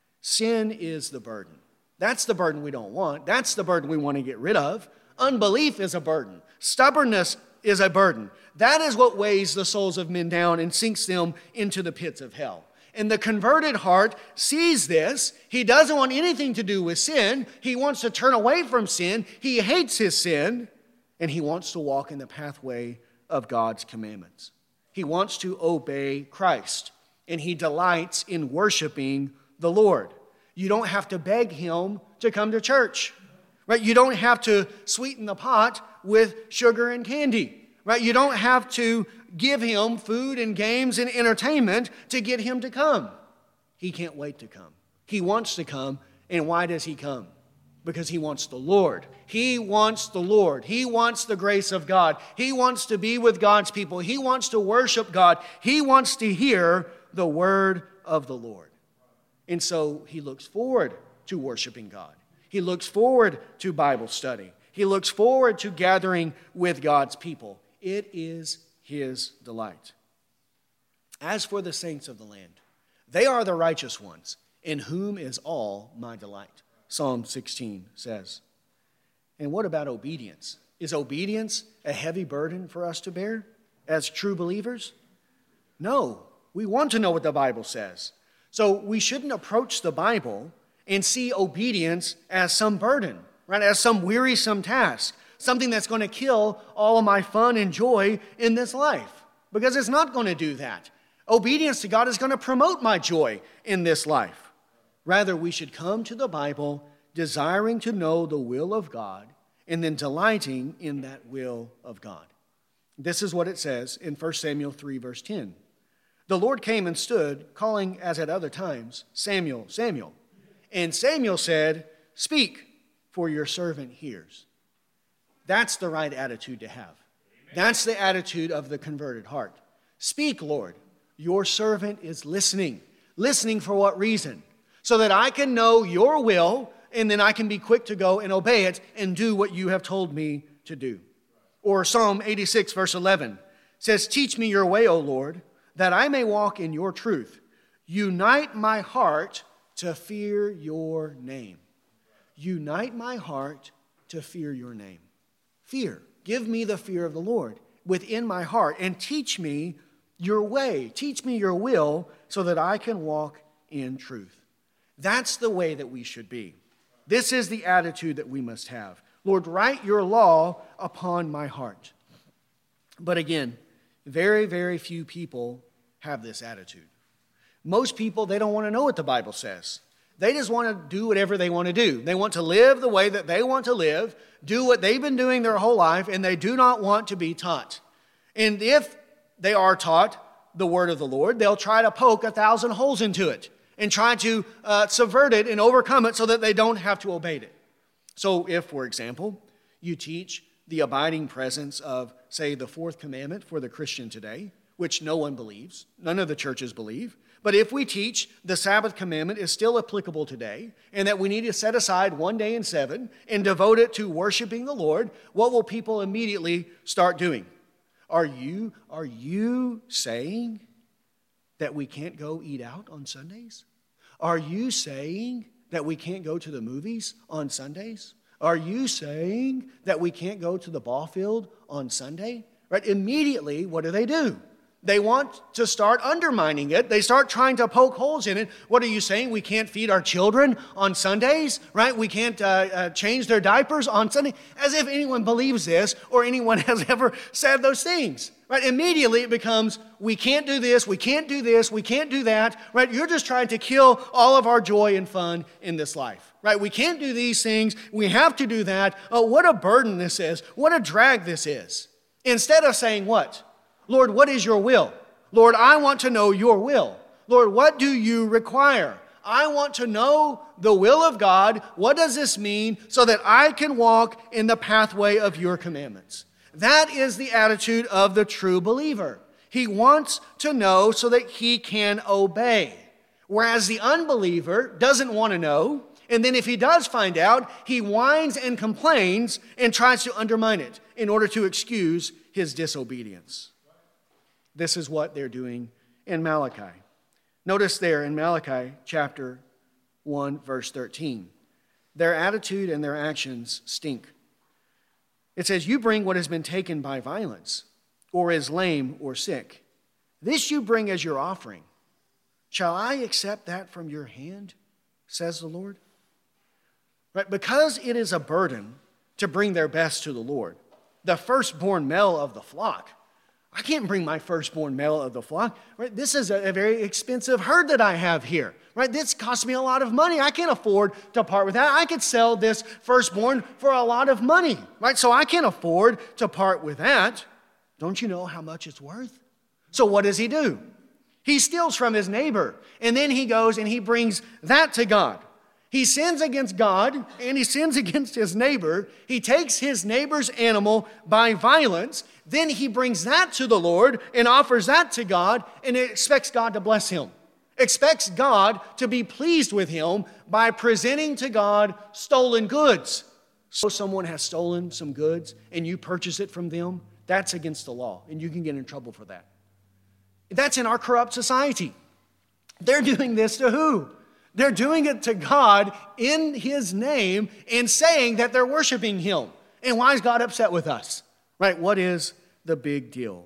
Sin is the burden. That's the burden we don't want. That's the burden we want to get rid of. Unbelief is a burden. Stubbornness is a burden. That is what weighs the souls of men down and sinks them into the pits of hell. And the converted heart sees this. He doesn't want anything to do with sin. He wants to turn away from sin. He hates his sin. And he wants to walk in the pathway of God's commandments. He wants to obey Christ. And he delights in worshiping the Lord. You don't have to beg him to come to church, right? You don't have to sweeten the pot with sugar and candy, right? You don't have to give him food and games and entertainment to get him to come. He can't wait to come. He wants to come. And why does he come? Because he wants the Lord. He wants the Lord. He wants the grace of God. He wants to be with God's people. He wants to worship God. He wants to hear the word of the Lord. And so he looks forward to worshiping God. He looks forward to Bible study. He looks forward to gathering with God's people. It is his delight. As for the saints of the land, they are the righteous ones, in whom is all my delight. Psalm sixteen says. And what about obedience? Is obedience a heavy burden for us to bear as true believers? No, we want to know what the Bible says. So we shouldn't approach the Bible and see obedience as some burden, right? As some wearisome task, something that's going to kill all of my fun and joy in this life. Because it's not going to do that. Obedience to God is going to promote my joy in this life. Rather, we should come to the Bible desiring to know the will of God and then delighting in that will of God. This is what it says in First Samuel three, verse ten. The Lord came and stood, calling as at other times, Samuel, Samuel. And Samuel said, Speak, for your servant hears. That's the right attitude to have. That's the attitude of the converted heart. Speak, Lord. Your servant is listening. Listening for what reason? So that I can know your will, and then I can be quick to go and obey it and do what you have told me to do. Or Psalm eighty-six, verse eleven says, Teach me your way, O Lord, that I may walk in your truth. Unite my heart to fear your name. Unite my heart to fear your name. Fear. Give me the fear of the Lord within my heart and teach me your way. Teach me your will so that I can walk in truth. That's the way that we should be. This is the attitude that we must have. Lord, write your law upon my heart. But again, very, very few people have this attitude. Most people, they don't want to know what the Bible says. They just want to do whatever they want to do. They want to live the way that they want to live, do what they've been doing their whole life, and they do not want to be taught. And if they are taught the word of the Lord, they'll try to poke a thousand holes into it and try to uh, subvert it and overcome it so that they don't have to obey it. So if, for example, you teach the abiding presence of, say, the fourth commandment for the Christian today, which no one believes, none of the churches believe, but if we teach the Sabbath commandment is still applicable today and that we need to set aside one day in seven and devote it to worshiping the Lord, what will people immediately start doing? Are you, are you saying that we can't go eat out on Sundays? Are you saying that we can't go to the movies on Sundays? Are you saying that we can't go to the ball field on Sunday? Right? Immediately, what do they do? They want to start undermining it. They start trying to poke holes in it. What are you saying? We can't feed our children on Sundays, right? We can't uh, uh, change their diapers on Sunday. As if anyone believes this or anyone has ever said those things, right? Immediately it becomes, we can't do this, we can't do this, we can't do that, right? You're just trying to kill all of our joy and fun in this life, right? We can't do these things. We have to do that. Oh, what a burden this is. What a drag this is. Instead of saying what? Lord, what is your will? Lord, I want to know your will. Lord, what do you require? I want to know the will of God. What does this mean so that I can walk in the pathway of your commandments? That is the attitude of the true believer. He wants to know so that he can obey. Whereas the unbeliever doesn't want to know. And then if he does find out, he whines and complains and tries to undermine it in order to excuse his disobedience. This is what they're doing in Malachi. Notice there in Malachi chapter one, verse thirteen. Their attitude and their actions stink. It says, you bring what has been taken by violence, or is lame or sick. This you bring as your offering. Shall I accept that from your hand, says the Lord? Right? Because it is a burden to bring their best to the Lord. The firstborn male of the flock. I can't bring my firstborn male of the flock. Right? This is a, a very expensive herd that I have here. Right? This costs me a lot of money. I can't afford to part with that. I could sell this firstborn for a lot of money. Right? So I can't afford to part with that. Don't you know how much it's worth? So what does he do? He steals from his neighbor. And then he goes and he brings that to God. He sins against God and he sins against his neighbor. He takes his neighbor's animal by violence. Then he brings that to the Lord and offers that to God and expects God to bless him. Expects God to be pleased with him by presenting to God stolen goods. So someone has stolen some goods and you purchase it from them, that's against the law and you can get in trouble for that. That's in our corrupt society. They're doing this to who? They're doing it to God in his name and saying that they're worshiping him. And why is God upset with us? Right? What is the big deal?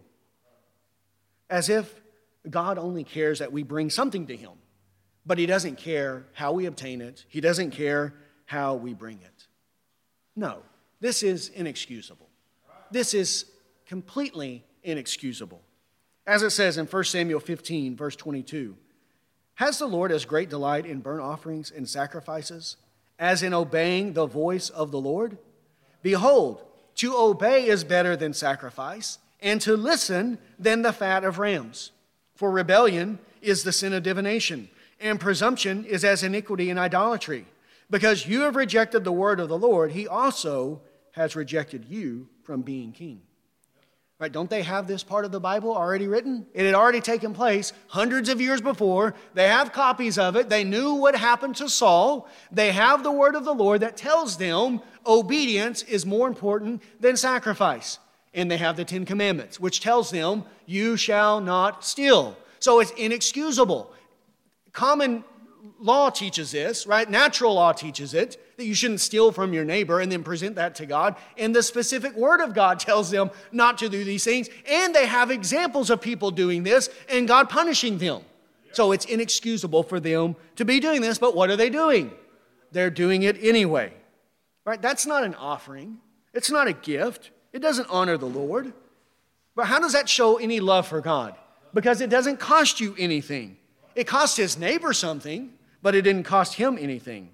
As if God only cares that we bring something to him, but he doesn't care how we obtain it. He doesn't care how we bring it. No, this is inexcusable. This is completely inexcusable. As it says in First Samuel fifteen, verse twenty-two, has the Lord as great delight in burnt offerings and sacrifices as in obeying the voice of the Lord? Behold, to obey is better than sacrifice, and to listen than the fat of rams. For rebellion is the sin of divination, and presumption is as iniquity and idolatry. Because you have rejected the word of the Lord, he also has rejected you from being king. Right, don't they have this part of the Bible already written? It had already taken place hundreds of years before. They have copies of it. They knew what happened to Saul. They have the word of the Lord that tells them obedience is more important than sacrifice. And they have the Ten Commandments, which tells them you shall not steal. So it's inexcusable. Common law teaches this, right? Natural law teaches it, that you shouldn't steal from your neighbor and then present that to God. And the specific word of God tells them not to do these things. And they have examples of people doing this and God punishing them. So it's inexcusable for them to be doing this. But what are they doing? They're doing it anyway. Right? That's not an offering. It's not a gift. It doesn't honor the Lord. But how does that show any love for God? Because it doesn't cost you anything. It cost his neighbor something, but it didn't cost him anything.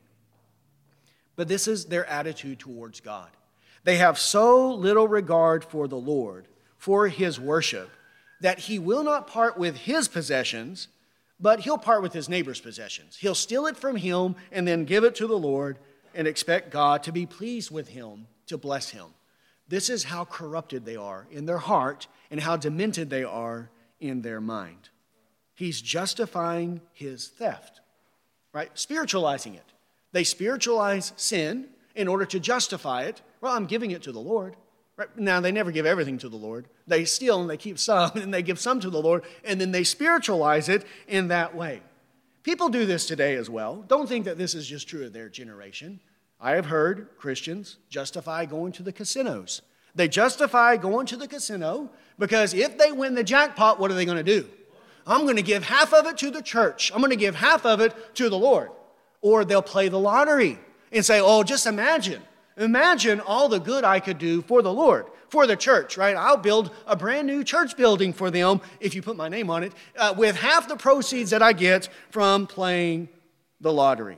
But this is their attitude towards God. They have so little regard for the Lord, for his worship, that he will not part with his possessions, but he'll part with his neighbor's possessions. He'll steal it from him and then give it to the Lord and expect God to be pleased with him, to bless him. This is how corrupted they are in their heart and how demented they are in their mind. He's justifying his theft, right? Spiritualizing it. They spiritualize sin in order to justify it. Well, I'm giving it to the Lord. Right? Now, they never give everything to the Lord. They steal and they keep some, and they give some to the Lord, and then they spiritualize it in that way. People do this today as well. Don't think that this is just true of their generation. I have heard Christians justify going to the casinos. They justify going to the casino because if they win the jackpot, what are they going to do? I'm going to give half of it to the church. I'm going to give half of it to the Lord. Or they'll play the lottery and say, oh, just imagine. Imagine all the good I could do for the Lord, for the church, right? I'll build a brand new church building for them, if you put my name on it, uh, with half the proceeds that I get from playing the lottery.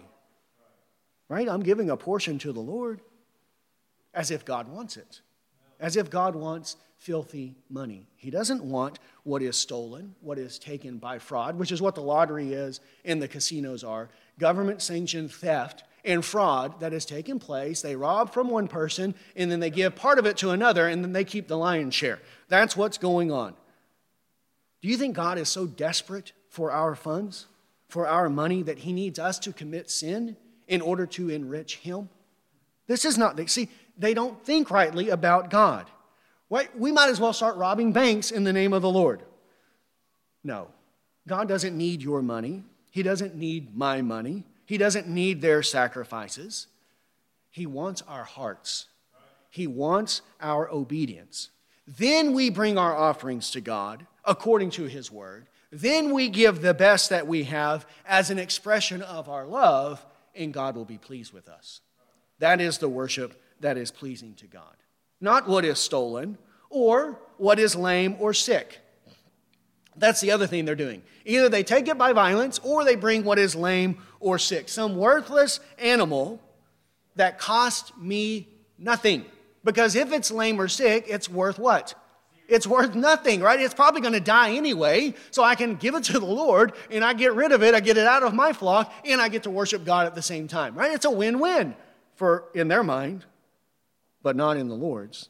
Right? I'm giving a portion to the Lord as if God wants it. As if God wants filthy money. He doesn't want what is stolen, what is taken by fraud, which is what the lottery is and the casinos are. Government-sanctioned theft and fraud that has taken place. They rob from one person, and then they give part of it to another, and then they keep the lion's share. That's what's going on. Do you think God is so desperate for our funds, for our money, that he needs us to commit sin in order to enrich him? This is not, see, they don't think rightly about God. Right? We might as well start robbing banks in the name of the Lord. No, God doesn't need your money. He doesn't need my money. He doesn't need their sacrifices. He wants our hearts. He wants our obedience. Then we bring our offerings to God according to his word. Then we give the best that we have as an expression of our love, and God will be pleased with us. That is the worship that is pleasing to God. Not what is stolen or what is lame or sick. That's the other thing they're doing. Either they take it by violence or they bring what is lame or sick. Some worthless animal that cost me nothing. Because if it's lame or sick, it's worth what? It's worth nothing, right? It's probably going to die anyway, so I can give it to the Lord and I get rid of it, I get it out of my flock, and I get to worship God at the same time, right? It's a win-win for in their mind, but not in the Lord's.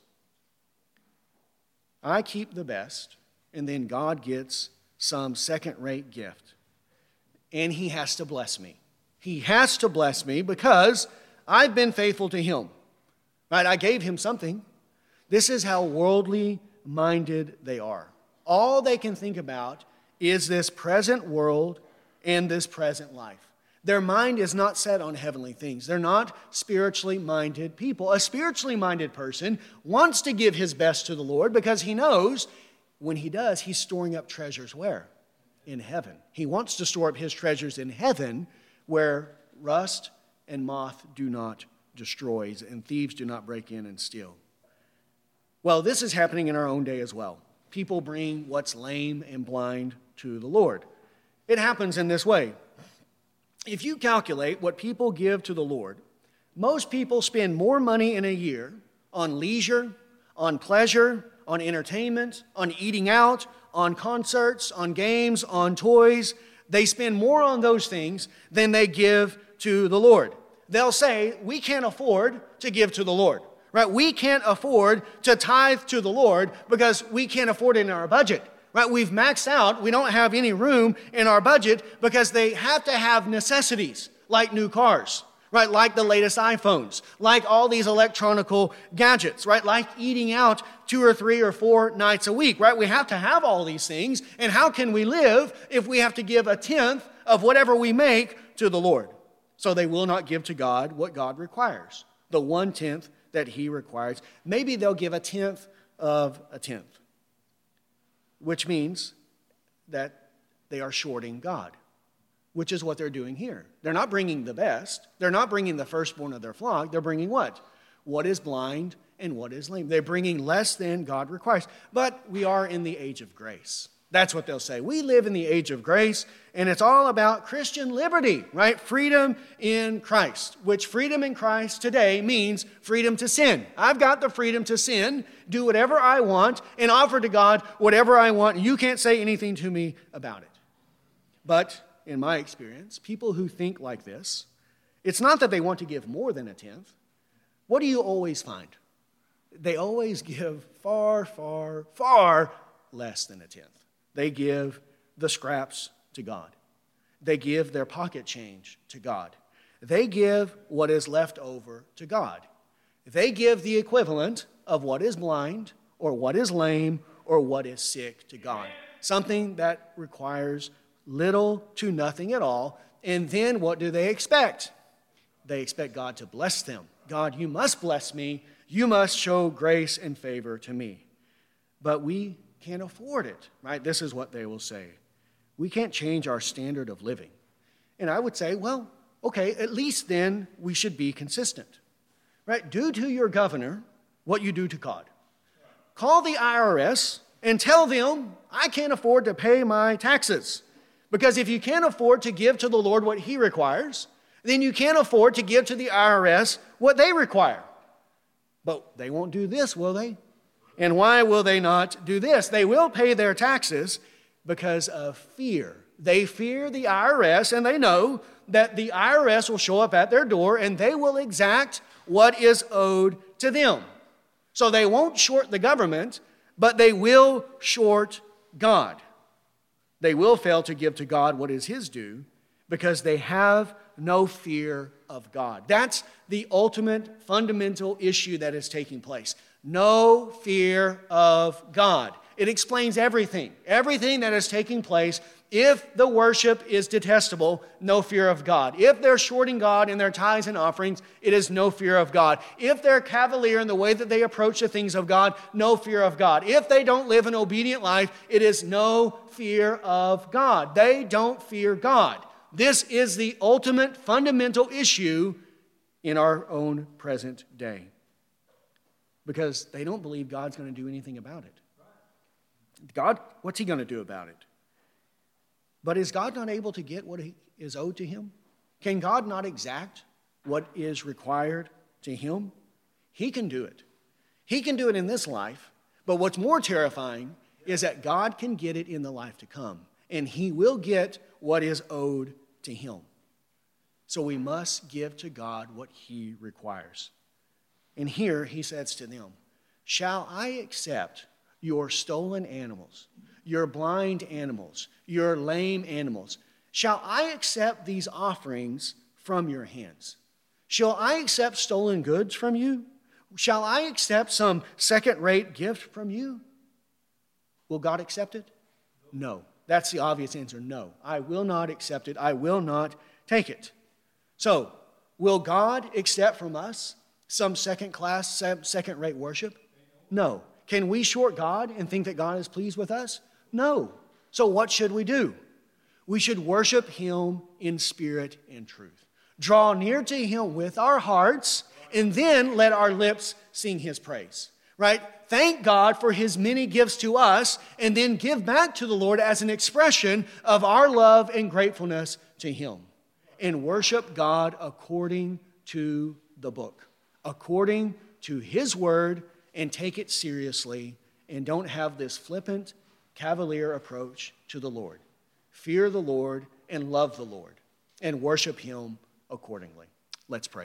I keep the best, and then God gets some second-rate gift. And he has to bless me. He has to bless me because I've been faithful to him. Right? I gave him something. This is how worldly minded they are. All they can think about is this present world and this present life. Their mind is not set on heavenly things. They're not spiritually minded people. A spiritually minded person wants to give his best to the Lord because he knows when he does, he's storing up treasures where? In heaven. He wants to store up his treasures in heaven where rust and moth do not destroy and thieves do not break in and steal. Well, this is happening in our own day as well. People bring what's lame and blind to the Lord. It happens in this way. If you calculate what people give to the Lord, most people spend more money in a year on leisure, on pleasure, on entertainment, on eating out, on concerts, on games, on toys. They spend more on those things than they give to the Lord. They'll say, we can't afford to give to the Lord, right? We can't afford to tithe to the Lord because we can't afford it in our budget. Right, we've maxed out. We don't have any room in our budget because they have to have necessities like new cars, right? Like the latest iPhones, like all these electronical gadgets, right? Like eating out two or three or four nights a week, right? We have to have all these things. And how can we live if we have to give a tenth of whatever we make to the Lord? So they will not give to God what God requires, the one tenth that he requires. Maybe they'll give a tenth of a tenth, which means that they are shorting God, which is what they're doing here. They're not bringing the best. They're not bringing the firstborn of their flock. They're bringing what? What is blind and what is lame. They're bringing less than God requires. But we are in the age of grace. That's what they'll say. We live in the age of grace, and it's all about Christian liberty, right? Freedom in Christ, which freedom in Christ today means freedom to sin. I've got the freedom to sin, do whatever I want, and offer to God whatever I want, and you can't say anything to me about it. But in my experience, people who think like this, it's not that they want to give more than a tenth. What do you always find? They always give far, far, far less than a tenth. They give the scraps to God. They give their pocket change to God. They give what is left over to God. They give the equivalent of what is blind or what is lame or what is sick to God. Something that requires little to nothing at all. And then what do they expect? They expect God to bless them. God, you must bless me. You must show grace and favor to me. But we can't afford it, right? This is what they will say. We can't change our standard of living. And I would say, well, okay, at least then we should be consistent, right? Do to your governor what you do to God. Call the I R S and tell them, I can't afford to pay my taxes. Because if you can't afford to give to the Lord what he requires, then you can't afford to give to the I R S what they require. But they won't do this, will they? And why will they not do this? They will pay their taxes because of fear. They fear the I R S, and they know that the I R S will show up at their door and they will exact what is owed to them. So they won't short the government, but they will short God. They will fail to give to God what is his due because they have no fear of God. That's the ultimate fundamental issue that is taking place. No fear of God. It explains everything. Everything that is taking place. If the worship is detestable, no fear of God. If they're shorting God in their tithes and offerings, it is no fear of God. If they're cavalier in the way that they approach the things of God, no fear of God. If they don't live an obedient life, it is no fear of God. They don't fear God. This is the ultimate fundamental issue in our own present day. Because they don't believe God's going to do anything about it. God, what's he going to do about it? But is God not able to get what is owed to him? Can God not exact what is required to him? He can do it. He can do it in this life. But what's more terrifying is that God can get it in the life to come. And he will get what is owed to him. So we must give to God what he requires. And here he says to them, shall I accept your stolen animals, your blind animals, your lame animals? Shall I accept these offerings from your hands? Shall I accept stolen goods from you? Shall I accept some second-rate gift from you? Will God accept it? No. That's the obvious answer, no. I will not accept it. I will not take it. So, will God accept from us some second-class, second-rate worship? No. Can we short God and think that God is pleased with us? No. So what should we do? We should worship Him in spirit and truth. Draw near to Him with our hearts, and then let our lips sing His praise. Right? Thank God for His many gifts to us, and then give back to the Lord as an expression of our love and gratefulness to Him. And worship God according to the book, according to His word, and take it seriously, and don't have this flippant, cavalier approach to the Lord. Fear the Lord and love the Lord, and worship Him accordingly. Let's pray.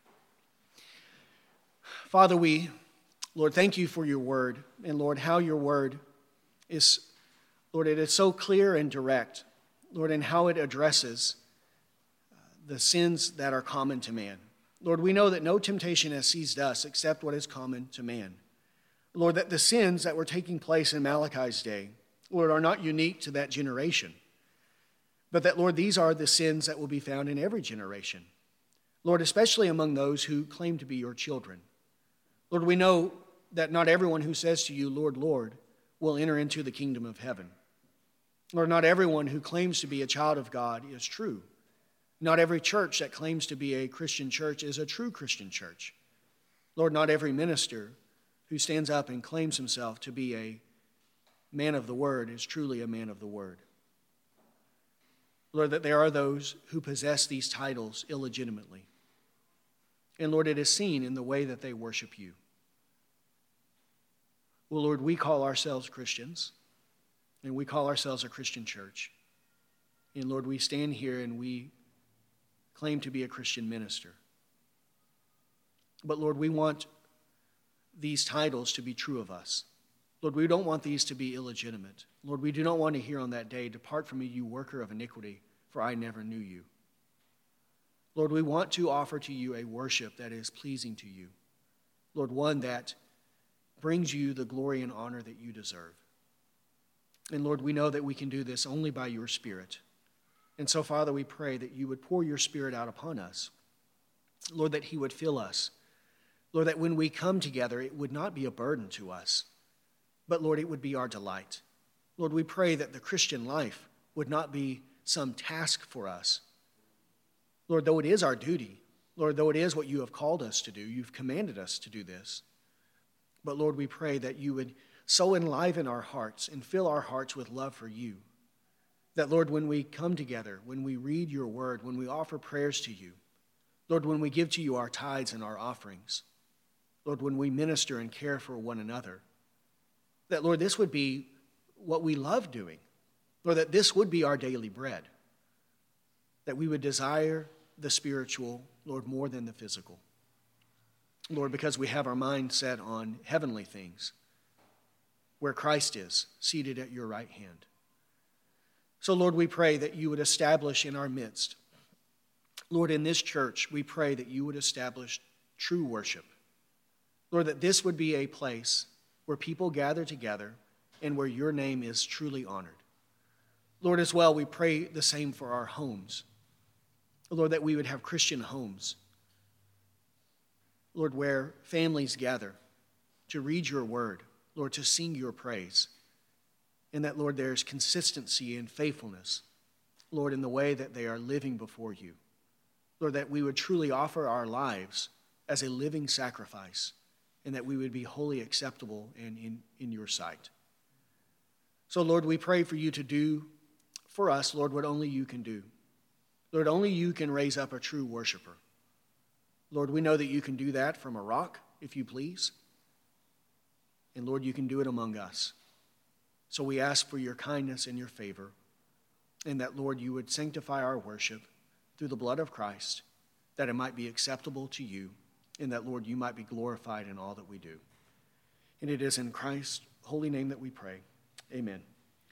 Father, we, Lord, thank You for Your word, and Lord, how Your word is, Lord, it is so clear and direct, Lord, and how it addresses the sins that are common to man. Lord, we know that no temptation has seized us except what is common to man. Lord, that the sins that were taking place in Malachi's day, Lord, are not unique to that generation, but that, Lord, these are the sins that will be found in every generation. Lord, especially among those who claim to be Your children. Lord, we know that not everyone who says to You, Lord, Lord, will enter into the kingdom of heaven. Lord, not everyone who claims to be a child of God is true. Not every church that claims to be a Christian church is a true Christian church. Lord, not every minister who stands up and claims himself to be a man of the word is truly a man of the word. Lord, that there are those who possess these titles illegitimately. And Lord, it is seen in the way that they worship You. Well, Lord, we call ourselves Christians, and we call ourselves a Christian church. And Lord, we stand here and we claim to be a Christian minister. But Lord, we want these titles to be true of us. Lord, we don't want these to be illegitimate. Lord, we do not want to hear on that day, "Depart from me, you worker of iniquity, for I never knew you." Lord, we want to offer to You a worship that is pleasing to You. Lord, one that brings You the glory and honor that You deserve. And Lord, we know that we can do this only by Your Spirit. And so, Father, we pray that You would pour Your Spirit out upon us. Lord, that He would fill us. Lord, that when we come together, it would not be a burden to us, but Lord, it would be our delight. Lord, we pray that the Christian life would not be some task for us. Lord, though it is our duty, Lord, though it is what You have called us to do, You've commanded us to do this. But Lord, we pray that You would so enliven our hearts and fill our hearts with love for You, that, Lord, when we come together, when we read Your word, when we offer prayers to You, Lord, when we give to You our tithes and our offerings, Lord, when we minister and care for one another, that, Lord, this would be what we love doing. Lord, that this would be our daily bread, that we would desire the spiritual, Lord, more than the physical. Lord, because we have our mind set on heavenly things, where Christ is, seated at Your right hand. So, Lord, we pray that You would establish in our midst, Lord, in this church, we pray that You would establish true worship. Lord, that this would be a place where people gather together and where Your name is truly honored. Lord, as well, we pray the same for our homes. Lord, that we would have Christian homes. Lord, where families gather to read Your word, Lord, to sing Your praise. And that, Lord, there's consistency and faithfulness, Lord, in the way that they are living before You. Lord, that we would truly offer our lives as a living sacrifice, and that we would be wholly acceptable and in, in Your sight. So, Lord, we pray for You to do for us, Lord, what only You can do. Lord, only You can raise up a true worshiper. Lord, we know that You can do that from a rock, if You please. And Lord, You can do it among us. So we ask for Your kindness and Your favor, and that, Lord, You would sanctify our worship through the blood of Christ, that it might be acceptable to You, and that, Lord, You might be glorified in all that we do. And it is in Christ's holy name that we pray. Amen.